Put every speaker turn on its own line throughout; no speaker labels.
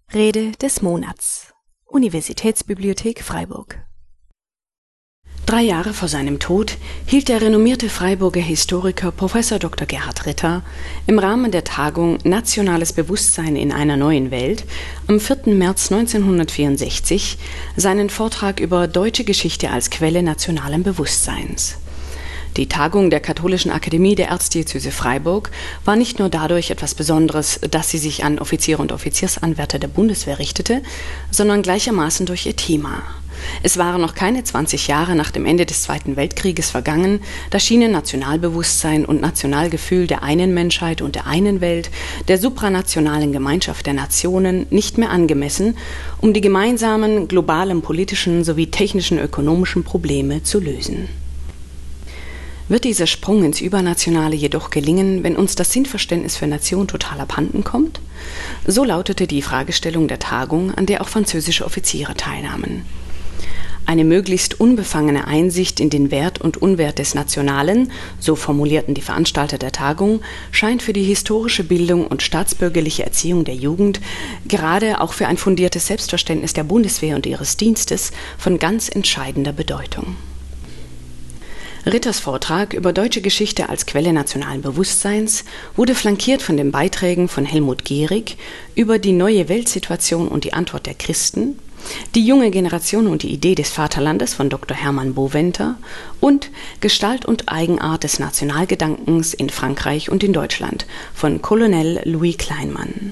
Rede des Monats. Universitätsbibliothek Freiburg. 3 Jahre vor seinem Tod hielt der renommierte Freiburger Historiker Prof. Dr. Gerhard Ritter im Rahmen der Tagung Nationales Bewusstsein in einer neuen Welt am 4. März 1964 seinen Vortrag über deutsche Geschichte als Quelle nationalen Bewusstseins. Die Tagung der Katholischen Akademie der Erzdiözese Freiburg war nicht nur dadurch etwas Besonderes, dass sie sich an Offiziere und Offiziersanwärter der Bundeswehr richtete, sondern gleichermaßen durch ihr Thema. Es waren noch keine 20 Jahre nach dem Ende des Zweiten Weltkrieges vergangen, da schienen Nationalbewusstsein und Nationalgefühl der einen Menschheit und der einen Welt, der supranationalen Gemeinschaft der Nationen, nicht mehr angemessen, um die gemeinsamen globalen politischen sowie technischen ökonomischen Probleme zu lösen. Wird dieser Sprung ins Übernationale jedoch gelingen, wenn uns das Sinnverständnis für Nation total abhanden kommt? So lautete die Fragestellung der Tagung, an der auch französische Offiziere teilnahmen. Eine möglichst unbefangene Einsicht in den Wert und Unwert des Nationalen, so formulierten die Veranstalter der Tagung, scheint für die historische Bildung und staatsbürgerliche Erziehung der Jugend, gerade auch für ein fundiertes Selbstverständnis der Bundeswehr und ihres Dienstes, von ganz entscheidender Bedeutung. Ritters Vortrag über deutsche Geschichte als Quelle nationalen Bewusstseins wurde flankiert von den Beiträgen von Helmut Gehrig über die neue Weltsituation und die Antwort der Christen, die junge Generation und die Idee des Vaterlandes von Dr. Hermann Boventer und Gestalt und Eigenart des Nationalgedankens in Frankreich und in Deutschland von Colonel Louis Kleinmann.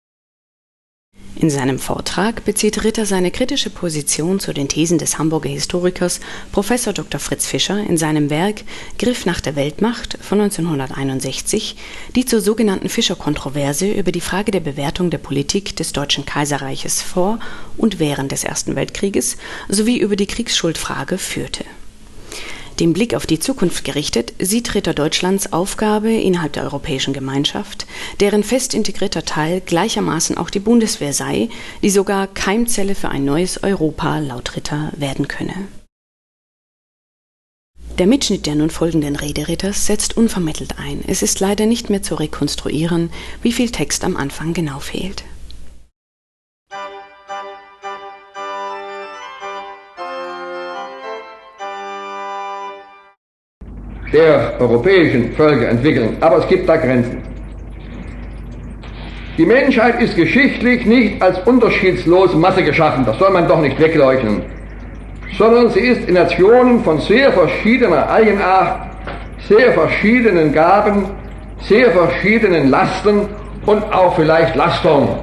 In seinem Vortrag bezieht Ritter seine kritische Position zu den Thesen des Hamburger Historikers Prof. Dr. Fritz Fischer in seinem Werk Griff nach der Weltmacht von 1961, die zur sogenannten Fischer-Kontroverse über die Frage der Bewertung der Politik des Deutschen Kaiserreiches vor und während des Ersten Weltkrieges sowie über die Kriegsschuldfrage führte. Den Blick auf die Zukunft gerichtet, sieht Ritter Deutschlands Aufgabe innerhalb der Europäischen Gemeinschaft, deren fest integrierter Teil gleichermaßen auch die Bundeswehr sei, die sogar Keimzelle für ein neues Europa laut Ritter werden könne. Der Mitschnitt der nun folgenden Rede Ritters setzt unvermittelt ein. Es ist leider nicht mehr zu rekonstruieren, wie viel Text am Anfang genau fehlt.
Der europäischen Völker entwickeln, aber es gibt da Grenzen. Die Menschheit ist geschichtlich nicht als unterschiedslose Masse geschaffen, das soll man doch nicht wegleugnen, sondern sie ist in Nationen von sehr verschiedener Eigenart, sehr verschiedenen Gaben, sehr verschiedenen Lasten und auch vielleicht Lastern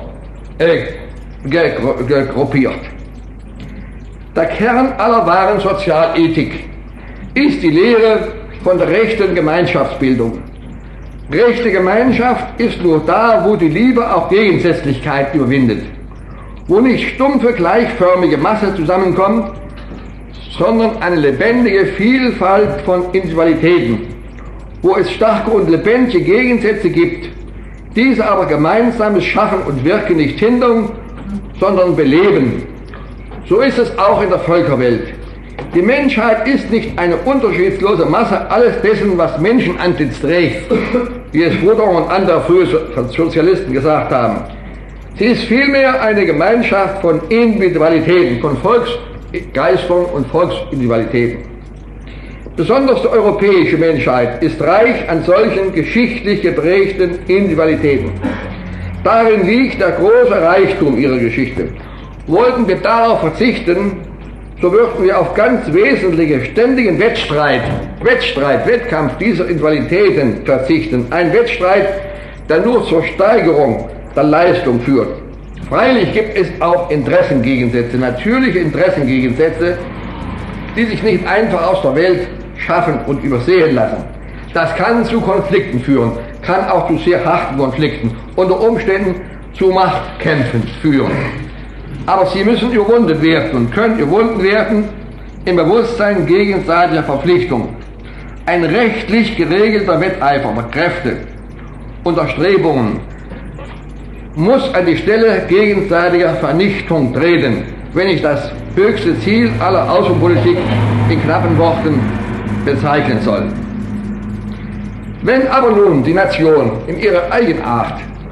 gruppiert. Der Kern aller wahren Sozialethik ist die Lehre von der rechten Gemeinschaftsbildung. Rechte Gemeinschaft ist nur da, wo die Liebe auch Gegensätzlichkeit überwindet, wo nicht stumpfe, gleichförmige Masse zusammenkommt, sondern eine lebendige Vielfalt von Individualitäten, wo es starke und lebendige Gegensätze gibt, diese aber gemeinsames Schaffen und Wirken nicht hindern, sondern beleben. So ist es auch in der Völkerwelt. Die Menschheit ist nicht eine unterschiedslose Masse alles dessen, was Menschenantlitz trägt, wie es Froder und andere frühe Sozialisten gesagt haben. Sie ist vielmehr eine Gemeinschaft von Individualitäten, von Volksgeistern und Volksindividualitäten. Besonders die europäische Menschheit ist reich an solchen geschichtlich geprägten Individualitäten. Darin liegt der große Reichtum ihrer Geschichte. Wollten wir darauf verzichten, so würden wir auf ganz wesentliche ständigen Wettkampf dieser Individualitäten verzichten. Ein Wettstreit, der nur zur Steigerung der Leistung führt. Freilich gibt es auch Interessengegensätze, natürliche Interessengegensätze, die sich nicht einfach aus der Welt schaffen und übersehen lassen. Das kann zu Konflikten führen, kann auch zu sehr harten Konflikten, unter Umständen zu Machtkämpfen führen. Aber sie müssen überwunden werden und können überwunden werden im Bewusstsein gegenseitiger Verpflichtung. Ein rechtlich geregelter Wetteifer der Kräfte und der Strebungen muss an die Stelle gegenseitiger Vernichtung treten, wenn ich das höchste Ziel aller Außenpolitik in knappen Worten bezeichnen soll. Wenn aber nun die Nation in ihrer Eigenart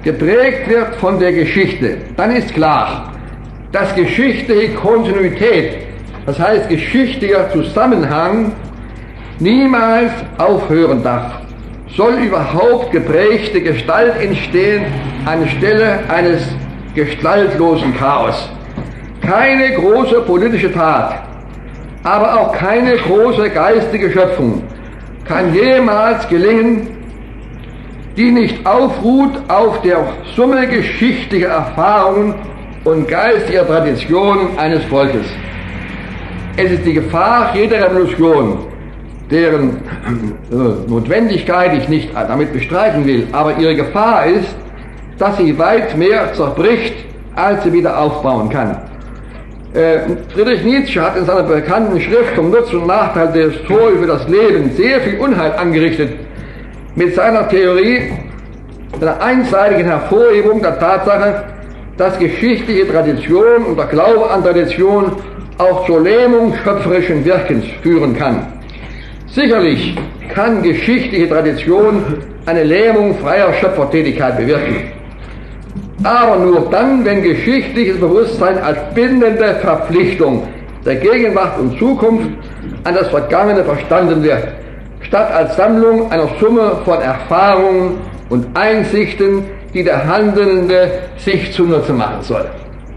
geprägt wird von der Geschichte, dann ist klar, dass geschichtliche Kontinuität, das heißt geschichtlicher Zusammenhang, niemals aufhören darf. Soll überhaupt geprägte Gestalt entstehen anstelle eines gestaltlosen Chaos. Keine große politische Tat, aber auch keine große geistige Schöpfung kann jemals gelingen, die nicht aufruht auf der Summe geschichtlicher Erfahrungen und geistiger Traditionen eines Volkes. Es ist die Gefahr jeder Revolution, deren Notwendigkeit ich nicht damit bestreiten will, aber ihre Gefahr ist, dass sie weit mehr zerbricht, als sie wieder aufbauen kann. Friedrich Nietzsche hat in seiner bekannten Schrift vom Nutzen und Nachteil der Historie für das Leben sehr viel Unheil angerichtet mit seiner Theorie der einseitigen Hervorhebung der Tatsache, dass geschichtliche Tradition und der Glaube an Tradition auch zur Lähmung schöpferischen Wirkens führen kann. Sicherlich kann geschichtliche Tradition eine Lähmung freier Schöpfertätigkeit bewirken. Aber nur dann, wenn geschichtliches Bewusstsein als bindende Verpflichtung der Gegenwart und Zukunft an das Vergangene verstanden wird, statt als Sammlung einer Summe von Erfahrungen und Einsichten, die der Handelnde sich zunutze machen soll.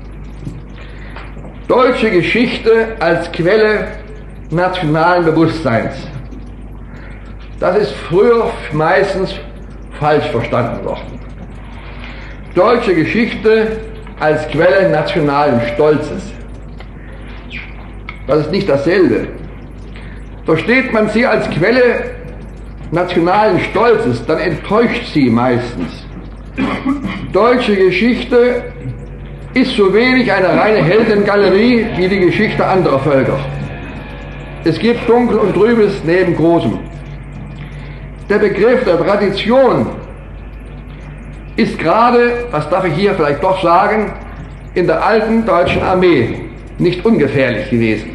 Deutsche Geschichte als Quelle nationalen Bewusstseins. Das ist früher meistens falsch verstanden worden. Deutsche Geschichte als Quelle nationalen Stolzes. Das ist nicht dasselbe. Versteht man sie als Quelle nationalen Stolzes, dann enttäuscht sie meistens. Deutsche Geschichte ist so wenig eine reine Heldengalerie wie die Geschichte anderer Völker. Es gibt Dunkel und Trübes neben Großem. Der Begriff der Tradition ist gerade, das darf ich hier vielleicht doch sagen, in der alten deutschen Armee nicht ungefährlich gewesen.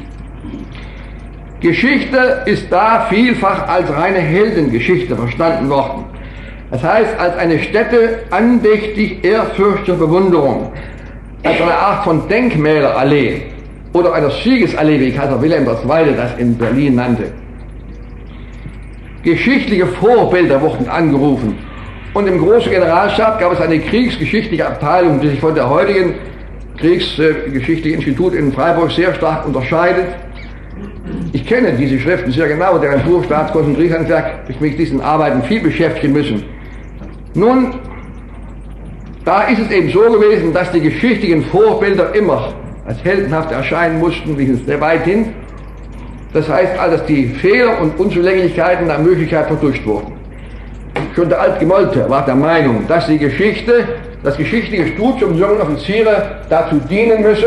Geschichte ist da vielfach als reine Heldengeschichte verstanden worden. Das heißt, als eine Stätte andächtig ehrfürchtiger Bewunderung, als eine Art von Denkmälerallee oder einer Siegesallee, wie Kaiser Wilhelm II. Das in Berlin nannte. Geschichtliche Vorbilder wurden angerufen. Und im großen Generalstab gab es eine kriegsgeschichtliche Abteilung, die sich von der heutigen Kriegsgeschichtlichen Institut in Freiburg sehr stark unterscheidet. Ich kenne diese Schriften sehr genau, deren Buch Staatskonzentrierungshandwerk, ich mich mit diesen Arbeiten viel beschäftigen müssen. Nun, da ist es eben so gewesen, dass die geschichtlichen Vorbilder immer als heldenhaft erscheinen mussten, bis sehr weit hin. Das heißt also, dass die Fehler und Unzulänglichkeiten nach Möglichkeit vertuscht wurden. Schon der Altgemollte war der Meinung, dass die Geschichte, das geschichtliche Studium junger Offiziere dazu dienen müsse,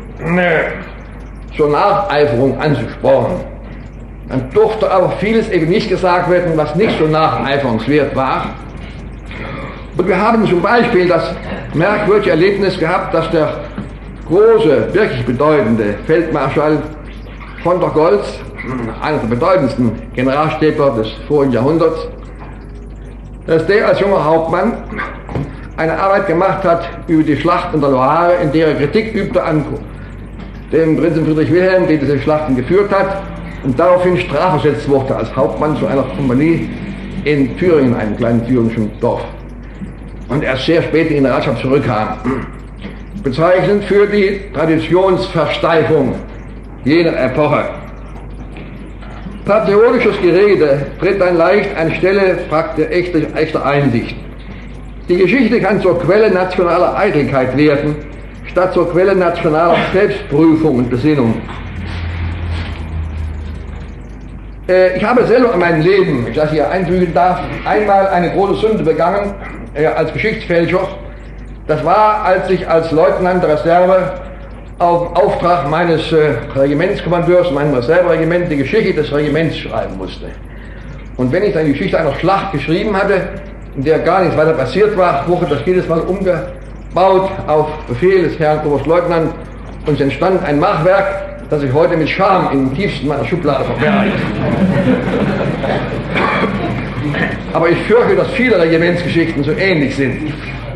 zur Nacheiferung anzuspornen. Dann durfte aber vieles eben nicht gesagt werden, was nicht so nacheiferungswert war. Und wir haben zum Beispiel das merkwürdige Erlebnis gehabt, dass der große, wirklich bedeutende Feldmarschall von der Goltz, einer der bedeutendsten Generalstäbler des vorigen Jahrhunderts, dass der als junger Hauptmann eine Arbeit gemacht hat über die Schlacht in der Loire, in der er Kritik übte an dem Prinzen Friedrich Wilhelm, der diese Schlachten geführt hat, und daraufhin strafversetzt wurde als Hauptmann zu einer Kompanie in Thüringen, einem kleinen thüringischen Dorf. Und erst sehr spät in die Generalschaft zurückkam. Bezeichnend für die Traditionsversteifung jener Epoche. Patriotisches Gerede tritt dann leicht anstelle echter Einsicht. Die Geschichte kann zur Quelle nationaler Eitelkeit werden, statt zur Quelle nationaler Selbstprüfung und Besinnung. Ich habe selber in meinem Leben, ich das hier einfügen darf, einmal eine große Sünde begangen, als Geschichtsfälscher. Das war, als ich als Leutnant der Reserve auf Auftrag meines Regimentskommandeurs, meinem Reserveregiment, die Geschichte des Regiments schreiben musste. Und wenn ich dann die Geschichte einer Schlacht geschrieben hatte, in der gar nichts weiter passiert war, wurde das jedes Mal umgebaut auf Befehl des Herrn Oberstleutnant und es entstand ein Machwerk, das ich heute mit Scham im tiefsten meiner Schublade verberge. Aber ich fürchte, dass viele Regimentsgeschichten so ähnlich sind.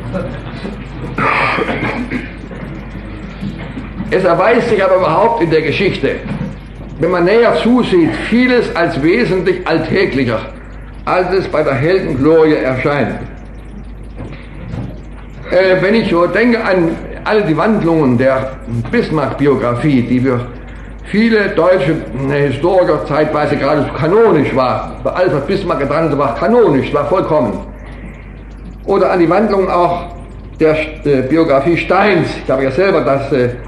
Es erweist sich aber überhaupt in der Geschichte, wenn man näher zusieht, vieles als wesentlich alltäglicher, als es bei der Heldenglorie erscheint. Wenn ich so denke an all die Wandlungen der Bismarck-Biografie, die für viele deutsche Historiker zeitweise geradezu kanonisch war, bei alles, was Bismarck getan hat, war kanonisch, war vollkommen. Oder an die Wandlungen auch der Biografie Steins. Ich habe ja selber das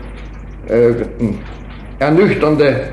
ernüchternde,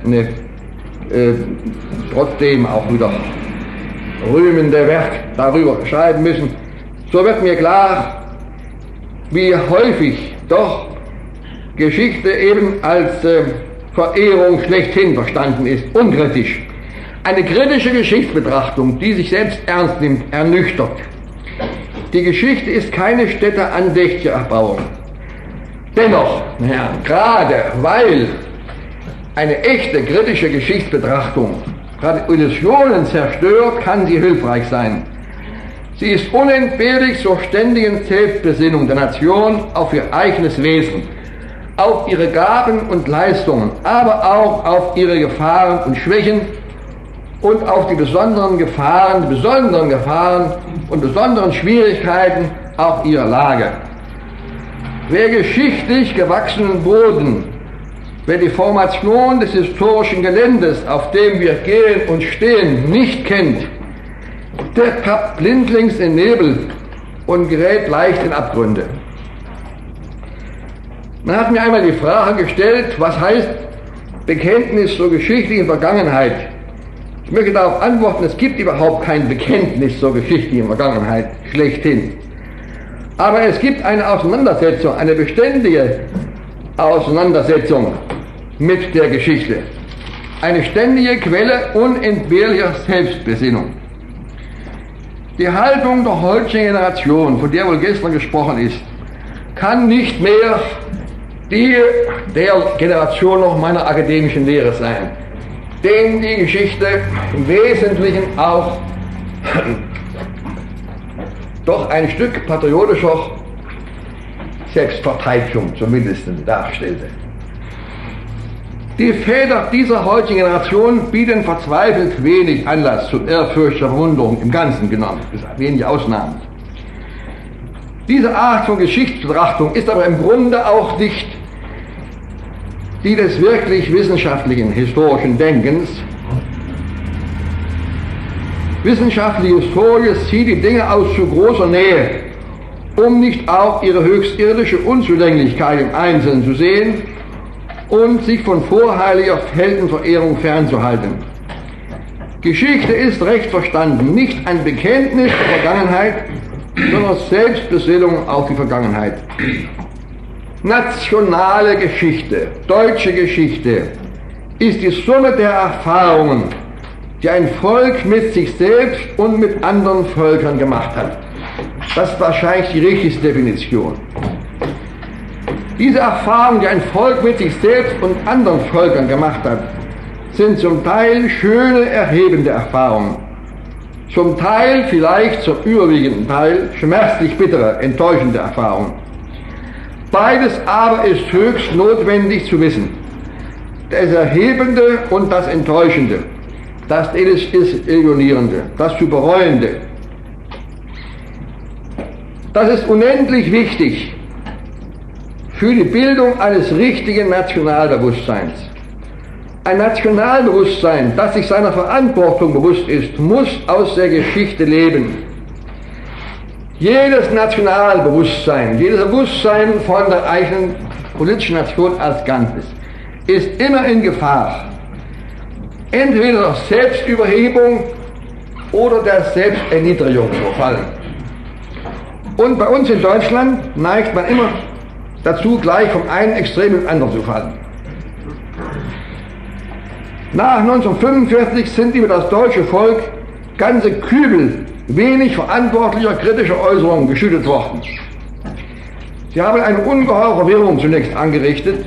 trotzdem auch wieder rühmende Werk darüber schreiben müssen. So wird mir klar, wie häufig doch Geschichte eben als Verehrung schlechthin verstanden ist, unkritisch. Eine kritische Geschichtsbetrachtung, die sich selbst ernst nimmt, ernüchtert. Die Geschichte ist keine städteandächtliche Erbauung. Dennoch, gerade weil eine echte kritische Geschichtsbetrachtung gerade Illusionen zerstört, kann sie hilfreich sein. Sie ist unentbehrlich zur ständigen Selbstbesinnung der Nation auf ihr eigenes Wesen, auf ihre Gaben und Leistungen, aber auch auf ihre Gefahren und Schwächen und auf die besonderen Gefahren und besonderen Schwierigkeiten auch ihrer Lage. Wer geschichtlich gewachsenen Boden, wer die Formation des historischen Geländes, auf dem wir gehen und stehen, nicht kennt, der tappt blindlings in Nebel und gerät leicht in Abgründe. Man hat mir einmal die Frage gestellt, was heißt Bekenntnis zur geschichtlichen Vergangenheit? Ich möchte darauf antworten, es gibt überhaupt kein Bekenntnis zur geschichtlichen Vergangenheit, schlechthin. Aber es gibt eine Auseinandersetzung, eine beständige Auseinandersetzung mit der Geschichte. Eine ständige Quelle unentbehrlicher Selbstbesinnung. Die Haltung der heutigen Generation, von der wohl gestern gesprochen ist, kann nicht mehr die der Generation noch meiner akademischen Lehre sein, denen die Geschichte im Wesentlichen auch doch ein Stück patriotischer Selbstverteidigung zumindest darstellte. Die Väter dieser heutigen Generation bieten verzweifelt wenig Anlass zu ehrfürchtiger Verwunderung im Ganzen genommen, bis auf wenige Ausnahmen. Diese Art von Geschichtsbetrachtung ist aber im Grunde auch nicht die des wirklich wissenschaftlichen historischen Denkens. Wissenschaftliche Historie sieht die Dinge aus zu großer Nähe, um nicht auch ihre höchst irdische Unzulänglichkeit im Einzelnen zu sehen und sich von vorheiliger Heldenverehrung fernzuhalten. Geschichte ist recht verstanden nicht ein Bekenntnis der Vergangenheit, sondern Selbstbesinnung auf die Vergangenheit. Nationale Geschichte, deutsche Geschichte, ist die Summe der Erfahrungen, die ein Volk mit sich selbst und mit anderen Völkern gemacht hat. Das ist wahrscheinlich die richtigste Definition. Diese Erfahrungen, die ein Volk mit sich selbst und anderen Völkern gemacht hat, sind zum Teil schöne, erhebende Erfahrungen, zum Teil, vielleicht zum überwiegenden Teil, schmerzlich bittere, enttäuschende Erfahrungen. Beides aber ist höchst notwendig zu wissen. Das Erhebende und das Enttäuschende, das Desillusionierende, das zu Bereuende. Das ist unendlich wichtig für die Bildung eines richtigen Nationalbewusstseins. Ein Nationalbewusstsein, das sich seiner Verantwortung bewusst ist, muss aus der Geschichte leben. Jedes Nationalbewusstsein, jedes Bewusstsein von der eigenen politischen Nation als Ganzes ist immer in Gefahr, entweder der Selbstüberhebung oder der Selbsterniedrigung zu verfallen. Und bei uns in Deutschland neigt man immer dazu, gleich vom einen Extrem ins andere zu fallen. Nach 1945 sind über das deutsche Volk ganze Kübel wenig verantwortlicher kritischer Äußerungen geschüttet worden. Sie haben eine ungeheure Verwirrung zunächst angerichtet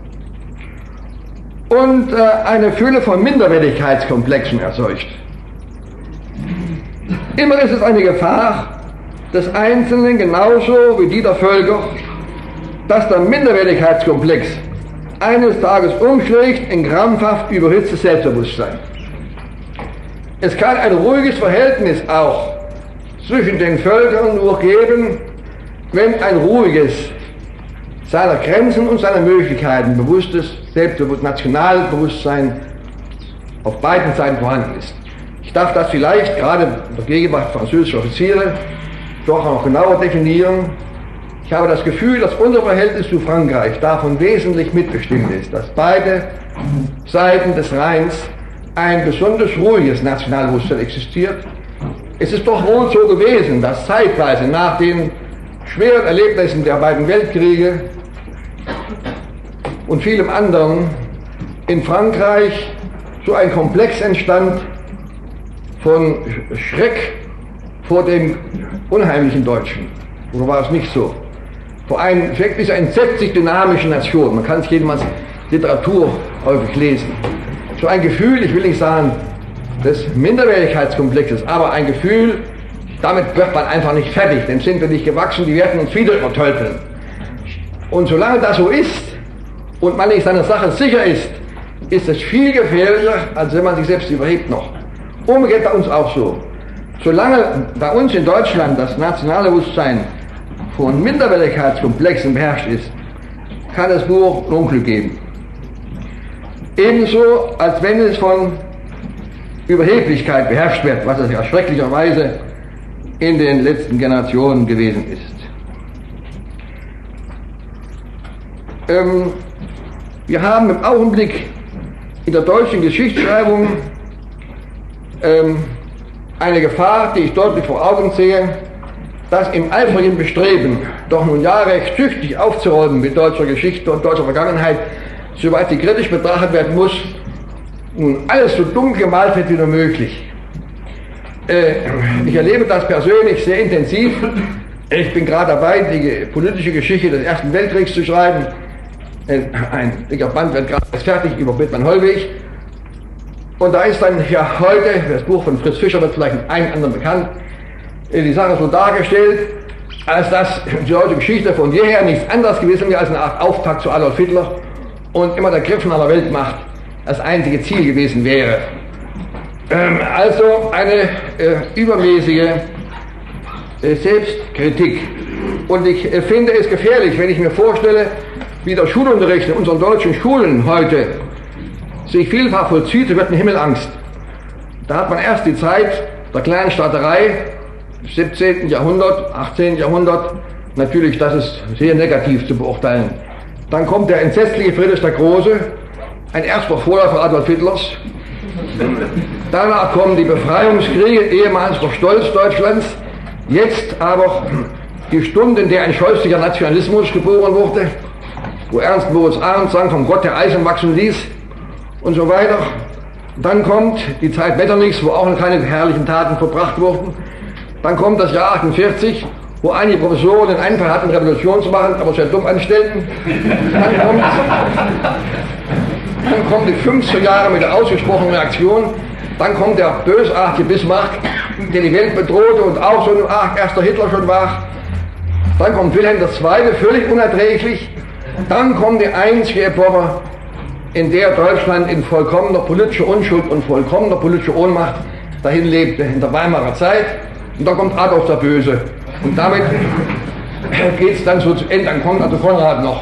und eine Fülle von Minderwertigkeitskomplexen erzeugt. Immer ist es eine Gefahr des Einzelnen genauso wie die der Völker, dass der Minderwertigkeitskomplex eines Tages umschlägt in krampfhaft überhitztes Selbstbewusstsein. Es kann ein ruhiges Verhältnis auch zwischen den Völkern nur geben, wenn ein ruhiges, seiner Grenzen und seiner Möglichkeiten bewusstes Nationalbewusstsein auf beiden Seiten vorhanden ist. Ich darf das vielleicht gerade in der Gegenwart französischer Offiziere doch noch genauer definieren. Ich habe das Gefühl, dass unser Verhältnis zu Frankreich davon wesentlich mitbestimmt ist, dass beide Seiten des Rheins ein besonders ruhiges Nationalbewusstsein existiert. Es ist doch wohl so gewesen, dass zeitweise nach den schweren Erlebnissen der beiden Weltkriege und vielem anderen in Frankreich so ein Komplex entstand von Schreck vor dem unheimlichen Deutschen. Oder war es nicht so? Vor einem wirklich entsetzlich dynamischen Nation. Man kann es jedenfalls Literatur häufig lesen. So ein Gefühl, ich will nicht sagen des Minderwertigkeitskomplexes, aber ein Gefühl, damit wird man einfach nicht fertig, dem sind wir nicht gewachsen, die werden uns wieder übertölpeln. Und solange das so ist und man nicht seiner Sache sicher ist, ist es viel gefährlicher, als wenn man sich selbst überhebt noch. Umgekehrt bei uns auch so. Solange bei uns in Deutschland das nationale Bewusstsein von Minderwertigkeitskomplexen beherrscht ist, kann es nur Unglück geben. Ebenso, als wenn es von Überheblichkeit beherrscht wird, was es ja schrecklicherweise in den letzten Generationen gewesen ist. Wir haben im Augenblick in der deutschen Geschichtsschreibung eine Gefahr, die ich deutlich vor Augen sehe, dass im eifrigen Bestreben, doch nun ja recht tüchtig aufzuräumen mit deutscher Geschichte und deutscher Vergangenheit, soweit sie kritisch betrachtet werden muss, nun alles so dumm gemalt wird wie nur möglich. Ich erlebe das persönlich sehr intensiv. Ich bin gerade dabei, die politische Geschichte des Ersten Weltkriegs zu schreiben. Ein dicker Band wird gerade fertig über Bethmann Hollweg. Und da ist dann ja heute, das Buch von Fritz Fischer wird vielleicht einem anderen bekannt, die Sache so dargestellt, als dass die deutsche Geschichte von jeher nichts anderes gewesen wäre als eine Art Auftakt zu Adolf Hitler und immer der Griff nach der Weltmacht das einzige Ziel gewesen wäre. Also eine übermäßige Selbstkritik. Und ich finde es gefährlich, wenn ich mir vorstelle, wie der Schulunterricht in unseren deutschen Schulen heute sich vielfach vollzieht, wird mir Himmelangst. Da hat man erst die Zeit der Kleinstaaterei, 17. Jahrhundert, 18. Jahrhundert, natürlich, das ist sehr negativ zu beurteilen. Dann kommt der entsetzliche Friedrich der Große, ein erster Vorläufer Adolf Hitlers. Danach kommen die Befreiungskriege, ehemals der Stolz Deutschlands. Jetzt aber die Stunde, in der ein scheußlicher Nationalismus geboren wurde, wo Ernst Moritz Arndt sang, vom Gott der Eisen wachsen ließ und so weiter. Dann kommt die Zeit Metternichs, wo auch noch keine herrlichen Taten verbracht wurden. Dann kommt das Jahr 48, wo einige Professoren den Einfall hatten, Revolution zu machen, aber sehr dumm anstellten. Dann kommen die 50er Jahre mit der ausgesprochenen Reaktion. Dann kommt der bösartige Bismarck, der die Welt bedrohte und auch so eine Art erster Hitler schon war. Dann kommt Wilhelm II., völlig unerträglich. Dann kommt die einzige Epoche, in der Deutschland in vollkommener politischer Unschuld und vollkommener politischer Ohnmacht dahin lebte, in der Weimarer Zeit. Und da kommt Adolf der Böse. Und damit geht es dann so zu Ende. Dann kommt also Konrad noch.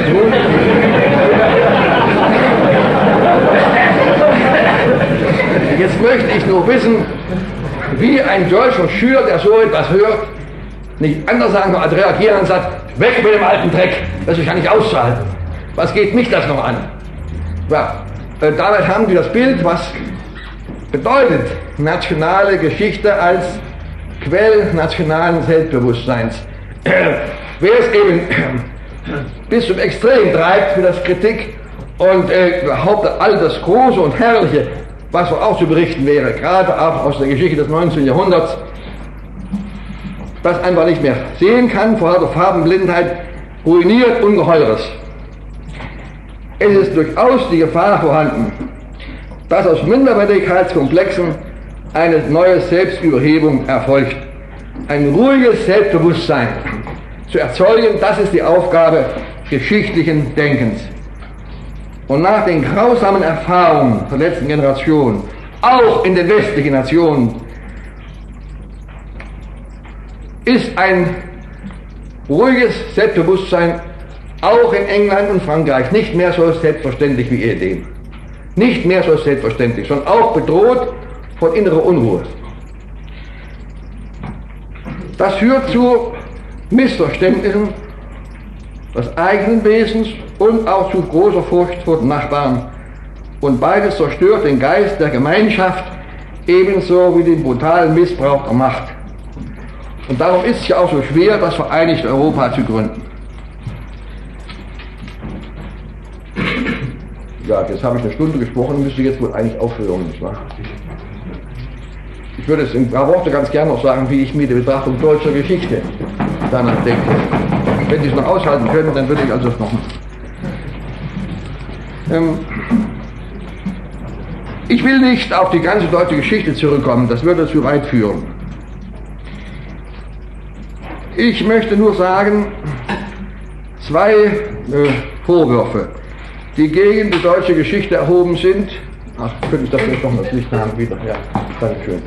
Jetzt möchte ich nur wissen, wie ein deutscher Schüler, der so etwas hört, nicht anders sagen kann, als reagieren und sagt, weg mit dem alten Dreck, das ist ja nicht auszuhalten. Was geht mich das noch an? Ja, damit haben die das Bild, was bedeutet nationale Geschichte als Quell nationalen Selbstbewusstseins. Wer es eben bis zum Extrem treibt für das Kritik und behauptet, all das Große und Herrliche, was auch zu berichten wäre, gerade auch aus der Geschichte des 19. Jahrhunderts, das einfach nicht mehr sehen kann, vor lauter Farbenblindheit, ruiniert Ungeheures. Es ist durchaus die Gefahr vorhanden, dass aus Minderwertigkeitskomplexen eine neue Selbstüberhebung erfolgt. Ein ruhiges Selbstbewusstsein zu erzeugen, das ist die Aufgabe geschichtlichen Denkens. Und nach den grausamen Erfahrungen der letzten Generation, auch in den westlichen Nationen, ist ein ruhiges Selbstbewusstsein auch in England und Frankreich nicht mehr so selbstverständlich wie ehedem. Nicht mehr so selbstverständlich, sondern auch bedroht von innerer Unruhe. Das führt zu Missverständnissen des eigenen Wesens und auch zu großer Furcht vor den Nachbarn. Und beides zerstört den Geist der Gemeinschaft ebenso wie den brutalen Missbrauch der Macht. Und darum ist es ja auch so schwer, das vereinigte Europa zu gründen. Ja, jetzt habe ich eine Stunde gesprochen, müsste jetzt wohl eigentlich aufhören, nicht wahr? Ich würde es in ein paar Worte ganz gerne noch sagen, wie ich mir die Betrachtung deutscher Geschichte danach denke. Wenn Sie es noch aushalten können, dann würde ich also noch machen. Ich will nicht auf die ganze deutsche Geschichte zurückkommen, das würde zu weit führen. Ich möchte nur sagen, zwei Vorwürfe, die gegen die deutsche Geschichte erhoben sind. Ach, könnte ich das jetzt noch mal das Licht haben wieder? Ja, danke schön.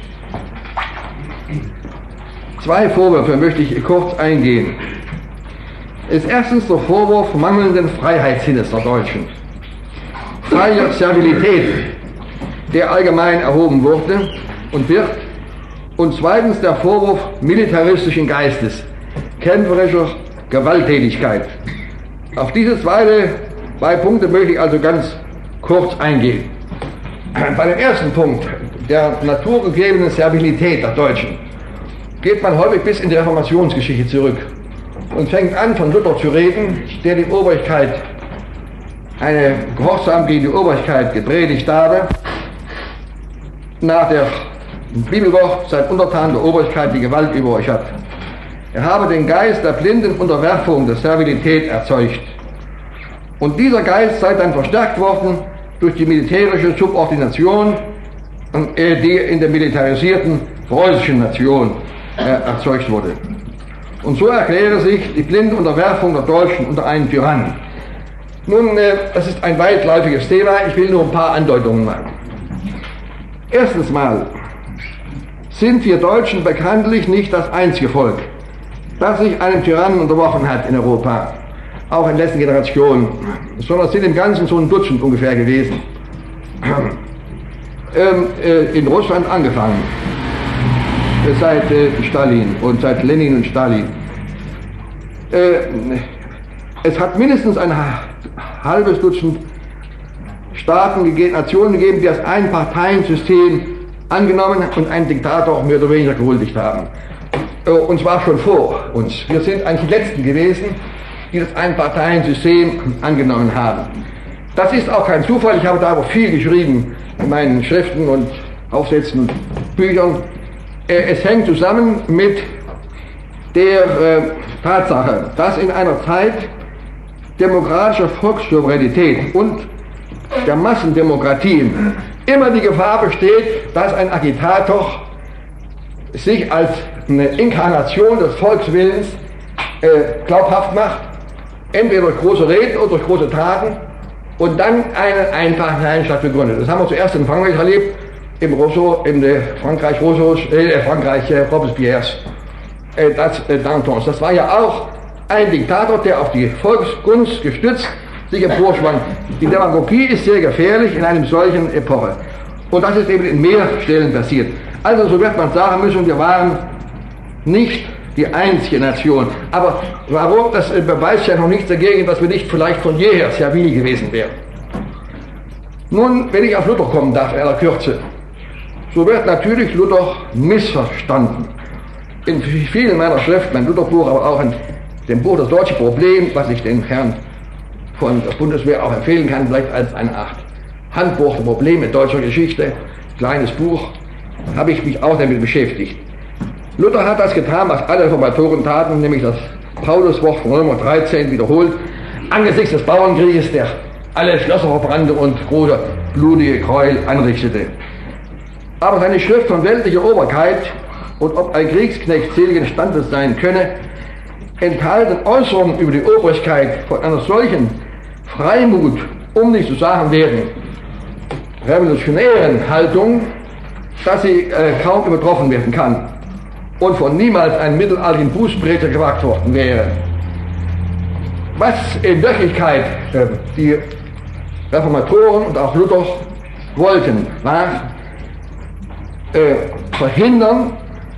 Zwei Vorwürfe möchte ich kurz eingehen. Es ist erstens der Vorwurf mangelnden Freiheitssinnes der Deutschen. Freier Servilität, der allgemein erhoben wurde und wird. Und zweitens der Vorwurf militaristischen Geistes, kämpferischer Gewalttätigkeit. Auf diese zwei Punkte möchte ich also ganz kurz eingehen. Bei dem ersten Punkt, der naturgegebenen Servilität der Deutschen, geht man häufig bis in die Reformationsgeschichte zurück und fängt an, von Luther zu reden, der die Obrigkeit, eine Gehorsam gegen die Obrigkeit gepredigt habe, nach der Bibelwort, seid untertan der Obrigkeit, die Gewalt über euch hat. Er habe den Geist der blinden Unterwerfung, der Servilität erzeugt. Und dieser Geist sei dann verstärkt worden durch die militärische Subordination, die in der militarisierten preußischen Nation erzeugt wurde. Und so erkläre sich die blinde Unterwerfung der Deutschen unter einen Tyrannen. Nun, das ist ein weitläufiges Thema, ich will nur ein paar Andeutungen machen. Erstens mal sind wir Deutschen bekanntlich nicht das einzige Volk, das sich einem Tyrannen unterworfen hat in Europa, auch in den letzten Generationen, sondern es sind im Ganzen so ein Dutzend ungefähr gewesen. In Russland angefangen, seit Stalin und seit Lenin und Stalin. Es hat mindestens ein halbes Dutzend Staaten gegeben, Nationen gegeben, die das Einparteiensystem angenommen und einen Diktator auch mehr oder weniger gehuldigt haben. Und zwar schon vor uns. Wir sind eigentlich die Letzten gewesen, die das Einparteiensystem angenommen haben. Das ist auch kein Zufall, ich habe darüber viel geschrieben in meinen Schriften und Aufsätzen und Büchern. Es hängt zusammen mit der Tatsache, dass in einer Zeit demokratischer Volkssouveränität und der Massendemokratien immer die Gefahr besteht, dass ein Agitator sich als eine Inkarnation des Volkswillens glaubhaft macht, entweder durch große Reden oder durch große Taten, und dann eine Einparteienstaat begründet. Das haben wir zuerst in Frankreich erlebt, im Frankreich Robespierres, Dantons. Das war ja auch ein Diktator, der auf die Volksgunst gestützt sich emporschwang. Die Demagogie ist sehr gefährlich in einem solchen Epoche. Und das ist eben in mehr Stellen passiert. Also so wird man sagen müssen, wir waren nicht die einzige Nation. Aber warum? Das beweist ja noch nichts dagegen, dass wir nicht vielleicht von jeher servil gewesen wären. Nun, wenn ich auf Luther kommen darf, in aller Kürze, so wird natürlich Luther missverstanden. In vielen meiner Schriften, mein Lutherbuch, aber auch in dem Buch Das Deutsche Problem, was ich den Herrn von der Bundeswehr auch empfehlen kann, vielleicht als eine Art Handbuch der Probleme deutscher Geschichte, kleines Buch, habe ich mich auch damit beschäftigt. Luther hat das getan, was alle Reformatoren taten, nämlich das Pauluswort von Römer 13 wiederholt, angesichts des Bauernkrieges, der alle Schlösser verbrannte und große blutige Gräuel anrichtete. Aber seine Schrift von weltlicher Oberkeit und ob ein Kriegsknecht seligen Standes sein könne, enthalten Äußerungen über die Obrigkeit von einer solchen Freimut, um nicht zu sagen werden, revolutionären Haltung, dass sie kaum übertroffen werden kann und von niemals einem mittelalterlichen Bußprediger gewagt worden wäre. Was in Wirklichkeit die Reformatoren und auch Luther wollten, war verhindern,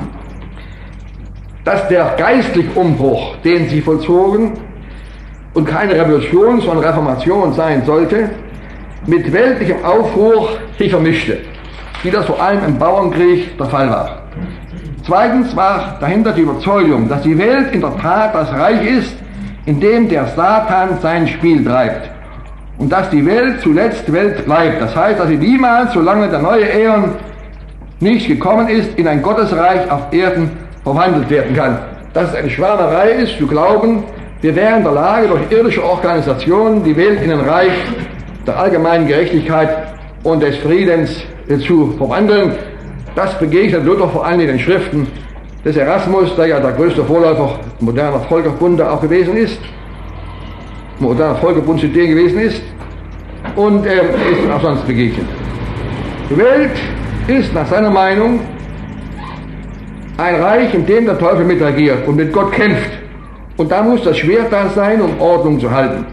dass der geistliche Umbruch, den sie vollzogen und keine Revolution, sondern Reformation sein sollte, mit weltlichem Aufruhr sich vermischte, wie das vor allem im Bauernkrieg der Fall war. Zweitens war dahinter die Überzeugung, dass die Welt in der Tat das Reich ist, in dem der Satan sein Spiel treibt. Und dass die Welt zuletzt Welt bleibt. Das heißt, dass sie niemals, solange der neue Äon nicht gekommen ist, in ein Gottesreich auf Erden verwandelt werden kann. Dass es eine Schwärmerei ist, zu glauben, wir wären in der Lage, durch irdische Organisationen die Welt in ein Reich der allgemeinen Gerechtigkeit und des Friedens zu verwandeln. Das begegnet Luther vor allem in den Schriften des Erasmus, der ja der größte Vorläufer moderner Völkerbunde auch gewesen ist, moderner Völkerbundsidee gewesen ist, und er ist auch sonst begegnet. Die Welt ist nach seiner Meinung ein Reich, in dem der Teufel mitregiert und mit Gott kämpft. Und da muss das Schwert da sein, um Ordnung zu halten.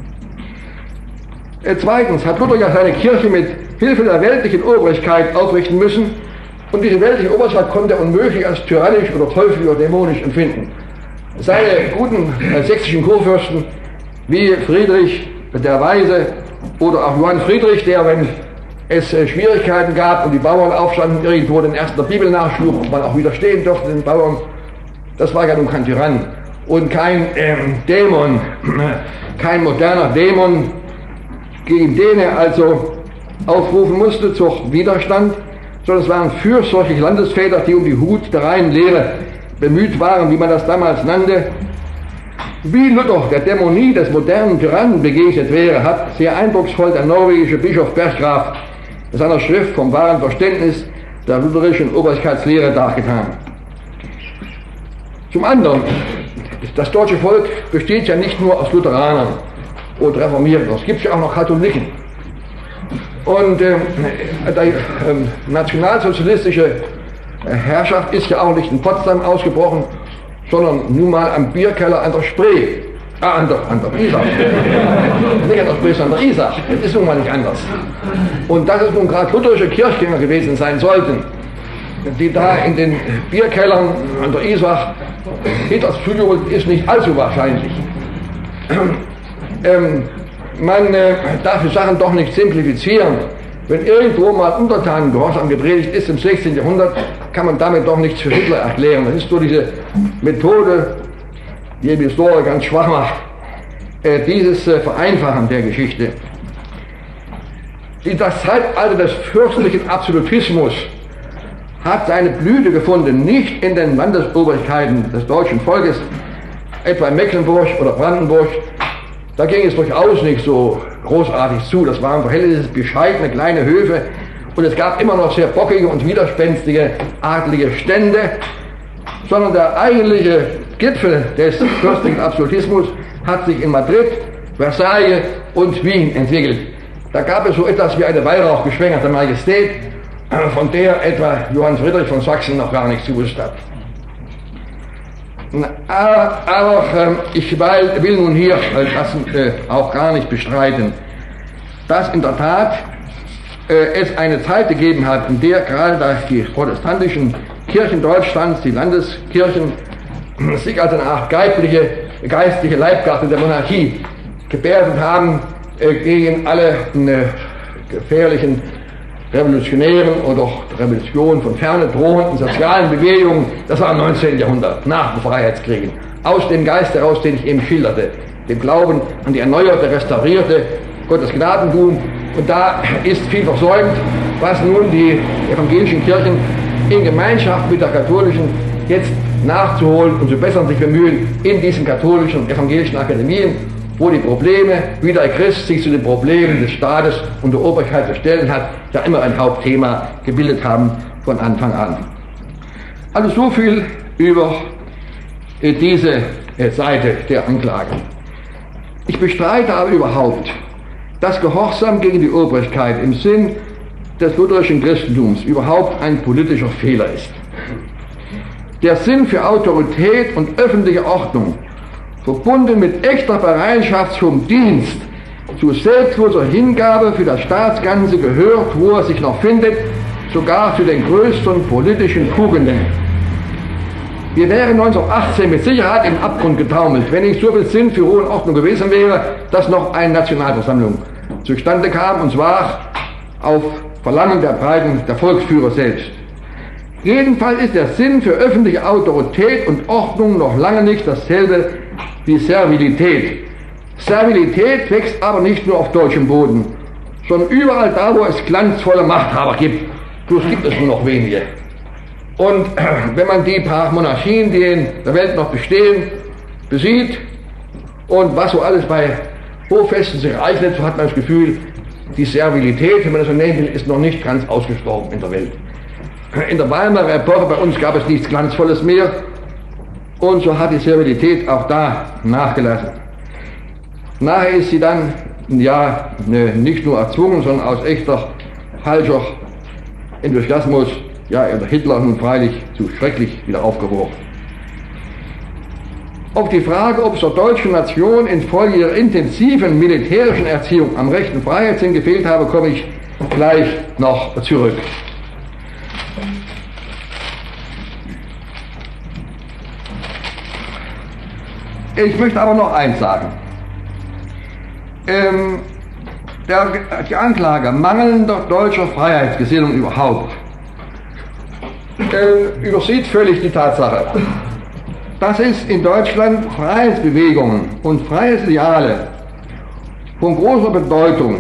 Zweitens hat Luther ja seine Kirche mit Hilfe der weltlichen Obrigkeit aufrichten müssen, und diese weltliche Obrigkeit konnte er unmöglich als tyrannisch oder teuflisch oder dämonisch empfinden. Seine guten sächsischen Kurfürsten wie Friedrich der Weise oder auch Johann Friedrich, der, wenn es Schwierigkeiten gab und die Bauern aufstanden, irgendwo den ersten der Bibel nachschlug und man auch widerstehen durfte den Bauern, das war ja nun kein Tyrann und kein Dämon, kein moderner Dämon, gegen den er also aufrufen musste zur Widerstand, sondern es waren fürsorgliche Landesväter, die um die Hut der reinen Lehre bemüht waren, wie man das damals nannte. Wie Luther der Dämonie des modernen Tyrannen begegnet wäre, hat sehr eindrucksvoll der norwegische Bischof Berggraf in seiner Schrift vom wahren Verständnis der lutherischen Obrigkeitslehre dargetan. Zum anderen, das deutsche Volk besteht ja nicht nur aus Lutheranern und Reformierten, es gibt ja auch noch Katholiken. Und der nationalsozialistische Herrschaft ist ja auch nicht in Potsdam ausgebrochen, sondern nun mal am Bierkeller an der Spree, an der Isar. Nicht an der Spree, sondern an der Isar. Das ist nun mal nicht anders. Und dass es nun gerade lutherische Kirchgänger gewesen sein sollten, die da in den Bierkellern an der Isar Hitlers Flügel, ist nicht allzu wahrscheinlich. Man darf die Sachen doch nicht simplifizieren. Wenn irgendwo mal Untertanengehorsam gepredigt ist im 16. Jahrhundert, kann man damit doch nichts für Hitler erklären. Das ist so diese Methode, die die Historiker ganz schwach macht, dieses Vereinfachen der Geschichte. Das Zeitalter des fürstlichen Absolutismus hat seine Blüte gefunden, nicht in den Landesobrigkeiten des deutschen Volkes, etwa in Mecklenburg oder Brandenburg. Da ging es durchaus nicht so großartig zu. Das waren verhältnismäßig bescheidene kleine Höfe und es gab immer noch sehr bockige und widerspenstige adelige Stände, sondern der eigentliche Gipfel des fürstlichen Absolutismus hat sich in Madrid, Versailles und Wien entwickelt. Da gab es so etwas wie eine weihrauchgeschwängerte Majestät, von der etwa Johann Friedrich von Sachsen noch gar nichts gewusst hat. Aber ich will nun hier das auch gar nicht bestreiten, dass in der Tat es eine Zeit gegeben hat, in der gerade die protestantischen Kirchen Deutschlands, die Landeskirchen, sich als eine Art geistliche Leibgarde der Monarchie gebärdet haben gegen alle gefährlichen revolutionären oder Revolution von ferne drohenden sozialen Bewegungen. Das war im 19. Jahrhundert, nach den Freiheitskriegen. Aus dem Geist heraus, den ich eben schilderte, dem Glauben an die erneuerte, restaurierte Gottesgnadentum. Und da ist viel versäumt, was nun die evangelischen Kirchen in Gemeinschaft mit der katholischen jetzt nachzuholen und zu bessern sich bemühen in diesen katholischen und evangelischen Akademien wo die Probleme, wie der Christ sich zu den Problemen des Staates und der Obrigkeit zu stellen hat, ja immer ein Hauptthema gebildet haben von Anfang an. Also so viel über diese Seite der Anklage. Ich bestreite aber überhaupt, dass Gehorsam gegen die Obrigkeit im Sinn des lutherischen Christentums überhaupt ein politischer Fehler ist. Der Sinn für Autorität und öffentliche Ordnung, verbunden mit echter Bereitschaft zum Dienst, zu selbstloser Hingabe für das Staatsganze gehört, wo er sich noch findet, sogar zu den größten politischen Tugenden. Wir wären 1918 mit Sicherheit im Abgrund getaumelt, wenn nicht so viel Sinn für Ruhe und Ordnung gewesen wäre, dass noch eine Nationalversammlung zustande kam, und zwar auf Verlangen der Volksführer selbst. Jedenfalls ist der Sinn für öffentliche Autorität und Ordnung noch lange nicht dasselbe wie Servilität. Servilität wächst aber nicht nur auf deutschem Boden, sondern überall da, wo es glanzvolle Machthaber gibt. Bloß gibt es nur noch wenige. Und wenn man die paar Monarchien, die in der Welt noch bestehen, besieht und was so alles bei Hoffesten sich ereignet, so hat man das Gefühl, die Servilität, wenn man das so nennen will, ist noch nicht ganz ausgestorben in der Welt. In der Weimarer Epoche bei uns gab es nichts Glanzvolles mehr und so hat die Servilität auch da nachgelassen. Nachher ist sie dann, ja, nicht nur erzwungen, sondern aus echter falscher Enthusiasmus, ja, Hitler nun freilich zu schrecklich wieder aufgeworfen. Auf die Frage, ob es der deutschen Nation infolge ihrer intensiven militärischen Erziehung am rechten Freiheitssinn gefehlt habe, komme ich gleich noch zurück. Ich möchte aber noch eins sagen. Die Anklage mangelnder deutscher Freiheitsgesinnung überhaupt übersieht völlig die Tatsache, dass es in Deutschland Freiheitsbewegungen und Freiheitsideale von großer Bedeutung